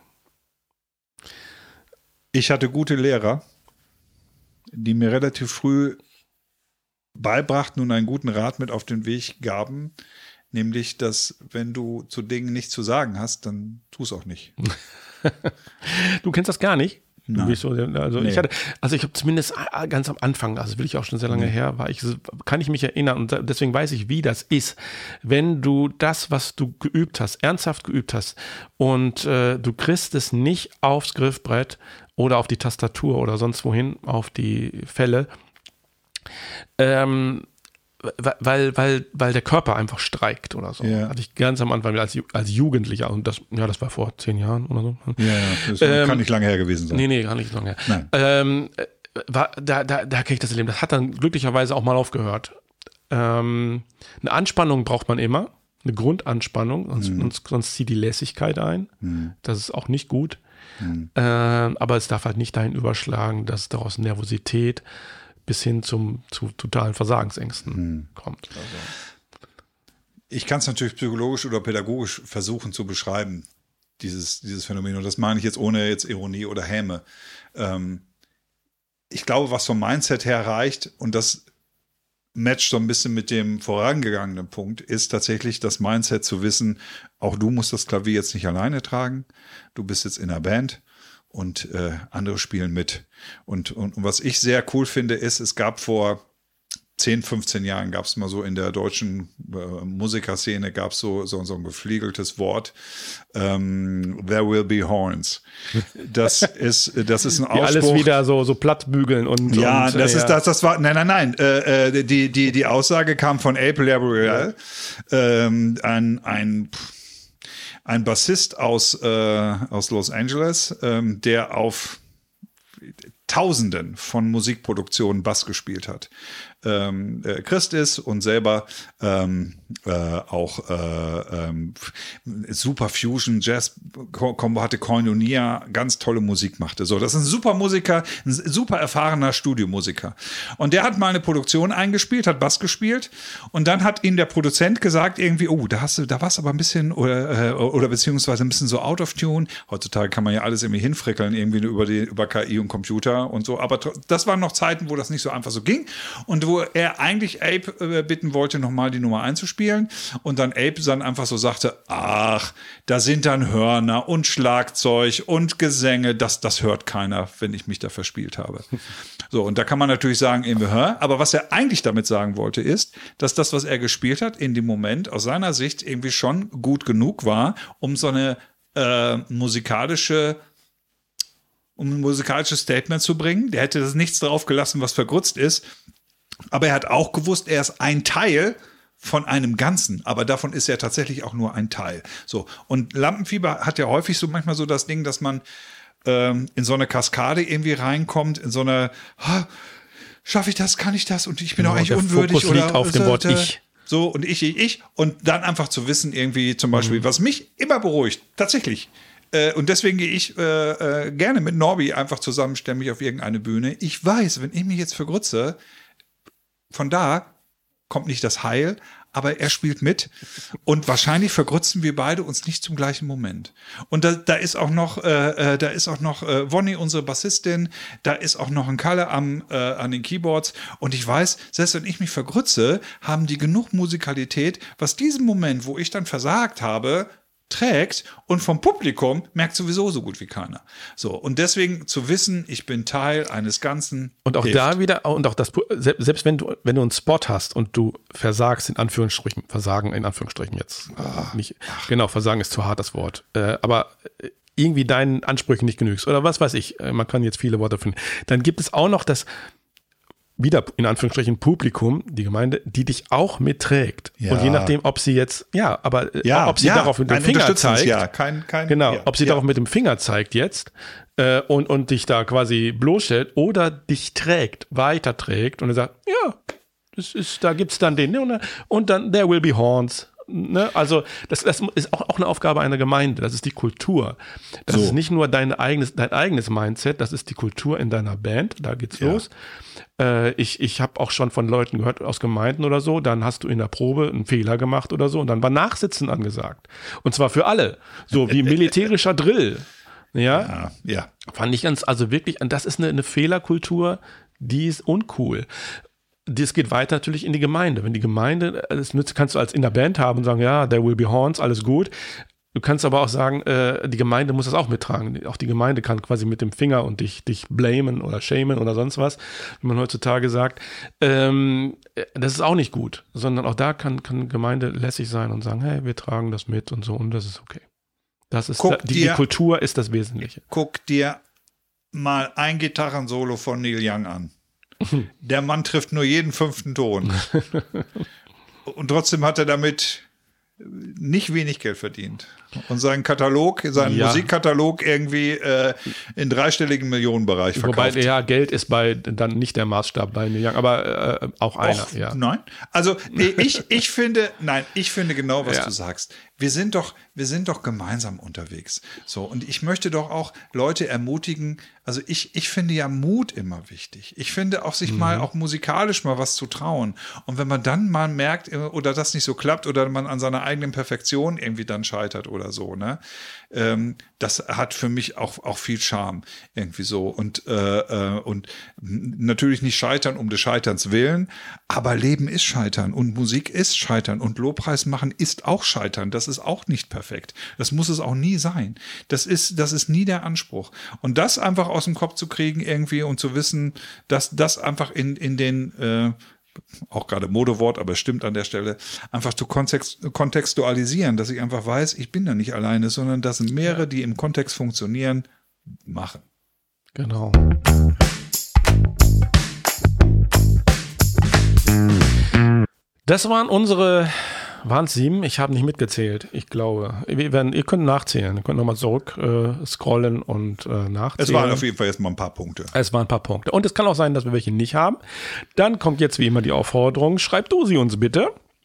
Ich hatte gute Lehrer, die mir relativ früh beibrachten und einen guten Rat mit auf den Weg gaben, nämlich, dass wenn du zu Dingen nichts zu sagen hast, dann tu es auch nicht. Du kennst das gar nicht? Nein. Ich habe zumindest ganz am Anfang, also will ich auch schon sehr lange her, kann ich mich erinnern und deswegen weiß ich, wie das ist, wenn du das, was du geübt hast, ernsthaft geübt hast und du kriegst es nicht aufs Griffbrett oder auf die Tastatur oder sonst wohin, auf die Fälle, weil der Körper einfach streikt oder so. Ja. Hatte ich ganz am Anfang als Jugendlicher, und das war vor 10 Jahren oder so. Das kann nicht lange her gewesen sein. Nee, kann nicht lange her. Nein. Da kriege ich das erleben. Das hat dann glücklicherweise auch mal aufgehört. Eine Anspannung braucht man immer. eine Grundanspannung, sonst zieht die Lässigkeit ein. Das ist auch nicht gut. Aber es darf halt nicht dahin überschlagen, dass daraus Nervosität bis hin zu totalen Versagensängsten kommt. Also. Ich kann es natürlich psychologisch oder pädagogisch versuchen zu beschreiben, dieses Phänomen. Und das meine ich jetzt ohne jetzt Ironie oder Häme. Ich glaube, was vom Mindset her reicht, und das matcht so ein bisschen mit dem vorangegangenen Punkt, ist tatsächlich das Mindset zu wissen, auch du musst das Klavier jetzt nicht alleine tragen. Du bist jetzt in einer Band und andere spielen mit. Und was ich sehr cool finde, ist, es gab vor 10, 15 Jahren gab es mal so in der deutschen Musikerszene gab es so ein geflügeltes Wort, there will be horns. Das ist ein Ausspruch. Die alles wieder so plattbügeln und das war nein. Die Aussage kam von Ape Laboriel, ein Bassist aus Los Angeles, der auf Tausenden von Musikproduktionen Bass gespielt hat. Christ ist und selber auch super Fusion, Jazz-Kombo hatte, Koinonia, ganz tolle Musik machte. So, das ist ein super Musiker, ein super erfahrener Studiomusiker. Und der hat mal eine Produktion eingespielt, hat Bass gespielt und dann hat ihm der Produzent gesagt irgendwie, da war's aber ein bisschen oder beziehungsweise ein bisschen so out of tune. Heutzutage kann man ja alles irgendwie hinfrickeln, irgendwie über KI und Computer und so. Aber das waren noch Zeiten, wo das nicht so einfach so ging und wo er eigentlich Ape bitten wollte, nochmal die Nummer einzuspielen und dann Ape dann einfach so sagte, ach, da sind dann Hörner und Schlagzeug und Gesänge, das hört keiner, wenn ich mich da verspielt habe. So, und da kann man natürlich sagen, aber was er eigentlich damit sagen wollte, ist, dass das, was er gespielt hat, in dem Moment aus seiner Sicht irgendwie schon gut genug war, um so eine musikalisches Statement zu bringen. Der hätte das nichts drauf gelassen, was vergrutzt ist. Aber er hat auch gewusst, er ist ein Teil von einem Ganzen, aber davon ist er tatsächlich auch nur ein Teil. So, und Lampenfieber hat ja häufig so manchmal so das Ding, dass man in so eine Kaskade irgendwie reinkommt, in so eine, schaffe ich das, kann ich das und ich bin auch eigentlich unwürdig. Fokus liegt auf dem Wort Ich. So, und ich. Und dann einfach zu wissen, irgendwie zum Beispiel, was mich immer beruhigt, tatsächlich. Und deswegen gehe ich gerne mit Norbi einfach zusammen, stelle mich auf irgendeine Bühne. Ich weiß, wenn ich mich jetzt vergrütze, von da kommt nicht das Heil, aber er spielt mit und wahrscheinlich vergrützen wir beide uns nicht zum gleichen Moment. Und da ist auch noch Wonny, unsere Bassistin, da ist auch noch ein Kalle an den Keyboards und ich weiß, selbst wenn ich mich vergrütze, haben die genug Musikalität, was diesen Moment, wo ich dann versagt habe, trägt und vom Publikum merkt sowieso so gut wie keiner. So, und deswegen zu wissen, ich bin Teil eines Ganzen. Und auch hilft. Da wieder, und auch das, selbst wenn du einen Spot hast und du versagst, in Anführungsstrichen, Versagen in Anführungsstrichen jetzt. Nicht, genau, Versagen ist zu hart das Wort. Aber irgendwie deinen Ansprüchen nicht genügst oder was weiß ich, man kann jetzt viele Worte finden. Dann gibt es auch noch das wieder in Anführungsstrichen Publikum, die Gemeinde, die dich auch mitträgt. Ja. Und je nachdem, ob sie jetzt, ob sie darauf mit dem Finger zeigt, ob sie darauf mit dem Finger zeigt jetzt und dich da quasi bloßstellt oder dich trägt, weiterträgt und er sagt, da gibt's dann den und dann there will be horns. Ne? Also das ist auch eine Aufgabe einer Gemeinde, das ist die Kultur. Das ist nicht nur dein eigenes Mindset, das ist die Kultur in deiner Band, da geht's los. Ich habe auch schon von Leuten gehört aus Gemeinden oder so, dann hast du in der Probe einen Fehler gemacht oder so und dann war Nachsitzen angesagt. Und zwar für alle, so wie militärischer Drill. Ja. Fand ich also wirklich, das ist eine Fehlerkultur, die ist uncool. Das geht weiter natürlich in die Gemeinde. Wenn die Gemeinde, das kannst du als in der Band haben und sagen, ja, there will be horns, alles gut. Du kannst aber auch sagen, die Gemeinde muss das auch mittragen. Auch die Gemeinde kann quasi mit dem Finger und dich blamen oder shamen oder sonst was, wie man heutzutage sagt. Das ist auch nicht gut, sondern auch da kann Gemeinde lässig sein und sagen, hey, wir tragen das mit und so und das ist okay. Das ist die Kultur ist das Wesentliche. Guck dir mal ein Gitarrensolo von Neil Young an. Der Mann trifft nur jeden 5. Ton. Und trotzdem hat er damit nicht wenig Geld verdient. Und seinen Musikkatalog irgendwie in dreistelligen Millionenbereich verkauft. Wobei, ja, Geld ist dann nicht der Maßstab bei Neil Young, aber auch einer. Ja. Nein, also ich finde genau, was du sagst. Wir sind doch gemeinsam unterwegs. So, und ich möchte doch auch Leute ermutigen, also ich finde ja Mut immer wichtig. Ich finde auch, sich mal auch musikalisch mal was zu trauen. Und wenn man dann mal merkt, oder das nicht so klappt, oder man an seiner eigenen Perfektion irgendwie dann scheitert oder so, ne? Das hat für mich auch viel Charme irgendwie so. Und natürlich nicht scheitern um des Scheiterns willen, aber Leben ist Scheitern und Musik ist Scheitern und Lobpreis machen ist auch Scheitern. Das ist auch nicht perfekt. Das muss es auch nie sein. Das ist nie der Anspruch. Und das einfach aus dem Kopf zu kriegen irgendwie und zu wissen, dass das einfach in den auch gerade Modewort, aber es stimmt an der Stelle, einfach zu kontextualisieren, dass ich einfach weiß, ich bin da nicht alleine, sondern das sind mehrere, die im Kontext funktionieren, machen. Genau. Das waren es 7? Ich habe nicht mitgezählt, ich glaube. Ihr könnt nachzählen, ihr könnt nochmal zurück scrollen und nachzählen. Es waren auf jeden Fall jetzt mal ein paar Punkte. Und es kann auch sein, dass wir welche nicht haben. Dann kommt jetzt wie immer die Aufforderung, schreib du sie uns bitte.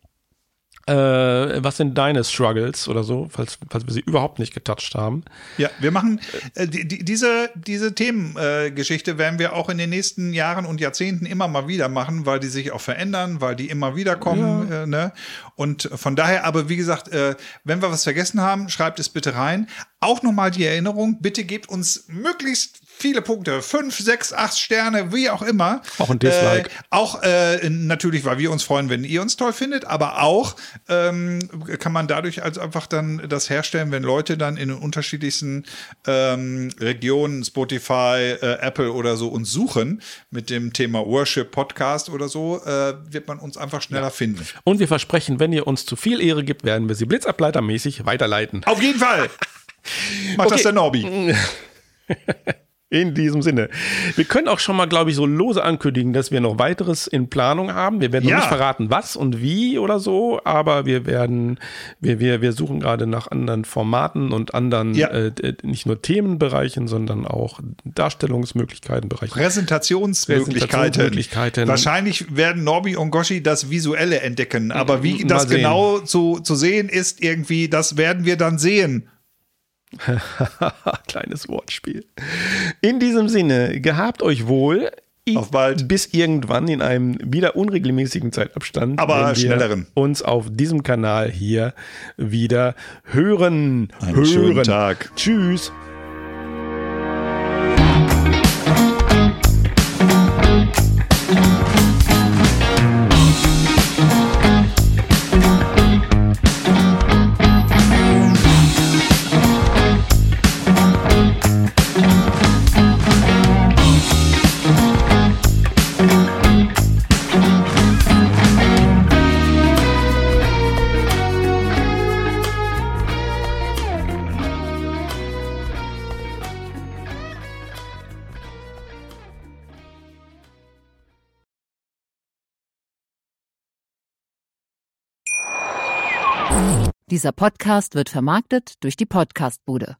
Was sind deine Struggles oder so, falls wir sie überhaupt nicht getoucht haben? Ja, wir machen diese Themengeschichte werden wir auch in den nächsten Jahren und Jahrzehnten immer mal wieder machen, weil die sich auch verändern, weil die immer wieder kommen. Ja. Ne? Und von daher, aber wie gesagt, wenn wir was vergessen haben, schreibt es bitte rein. Auch nochmal die Erinnerung, bitte gebt uns möglichst viele Punkte, 5, 6, 8 Sterne, wie auch immer. Auch ein Dislike. Natürlich, weil wir uns freuen, wenn ihr uns toll findet, aber auch kann man dadurch also einfach dann das herstellen, wenn Leute dann in den unterschiedlichsten Regionen, Spotify, Apple oder so uns suchen mit dem Thema Worship Podcast oder so, wird man uns einfach schneller finden. Und wir versprechen, wenn ihr uns zu viel Ehre gibt, werden wir sie blitzableitermäßig weiterleiten. Auf jeden Fall! Macht das der Norbi. In diesem Sinne. Wir können auch schon mal, glaube ich, so lose ankündigen, dass wir noch weiteres in Planung haben. Wir werden noch nicht verraten, was und wie oder so, aber wir suchen gerade nach anderen Formaten und anderen, nicht nur Themenbereichen, sondern auch Darstellungsmöglichkeiten. Präsentationsmöglichkeiten. Wahrscheinlich werden Norbi und Goshi das Visuelle entdecken, aber wie das genau zu sehen ist irgendwie, das werden wir dann sehen. Kleines Wortspiel. In diesem Sinne, gehabt euch wohl. Auf bald. Bis irgendwann in einem wieder unregelmäßigen Zeitabstand. Aber schnelleren. Uns auf diesem Kanal hier wieder hören. Schönen Tag. Tschüss. Dieser Podcast wird vermarktet durch die Podcastbude.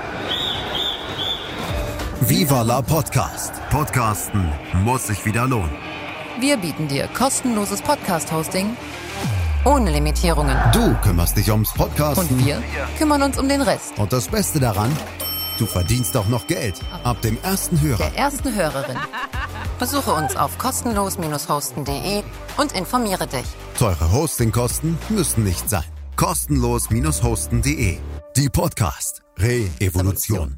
Viva la Podcast. Podcasten muss sich wieder lohnen. Wir bieten dir kostenloses Podcast-Hosting ohne Limitierungen. Du kümmerst dich ums Podcasten. Und wir kümmern uns um den Rest. Und das Beste daran, du verdienst auch noch Geld. Ab dem ersten Hörer. Der ersten Hörerin. Besuche uns auf kostenlos-hosten.de und informiere dich. Teure Hostingkosten müssen nicht sein. Kostenlos-hosten.de. Die Podcast Re-Evolution.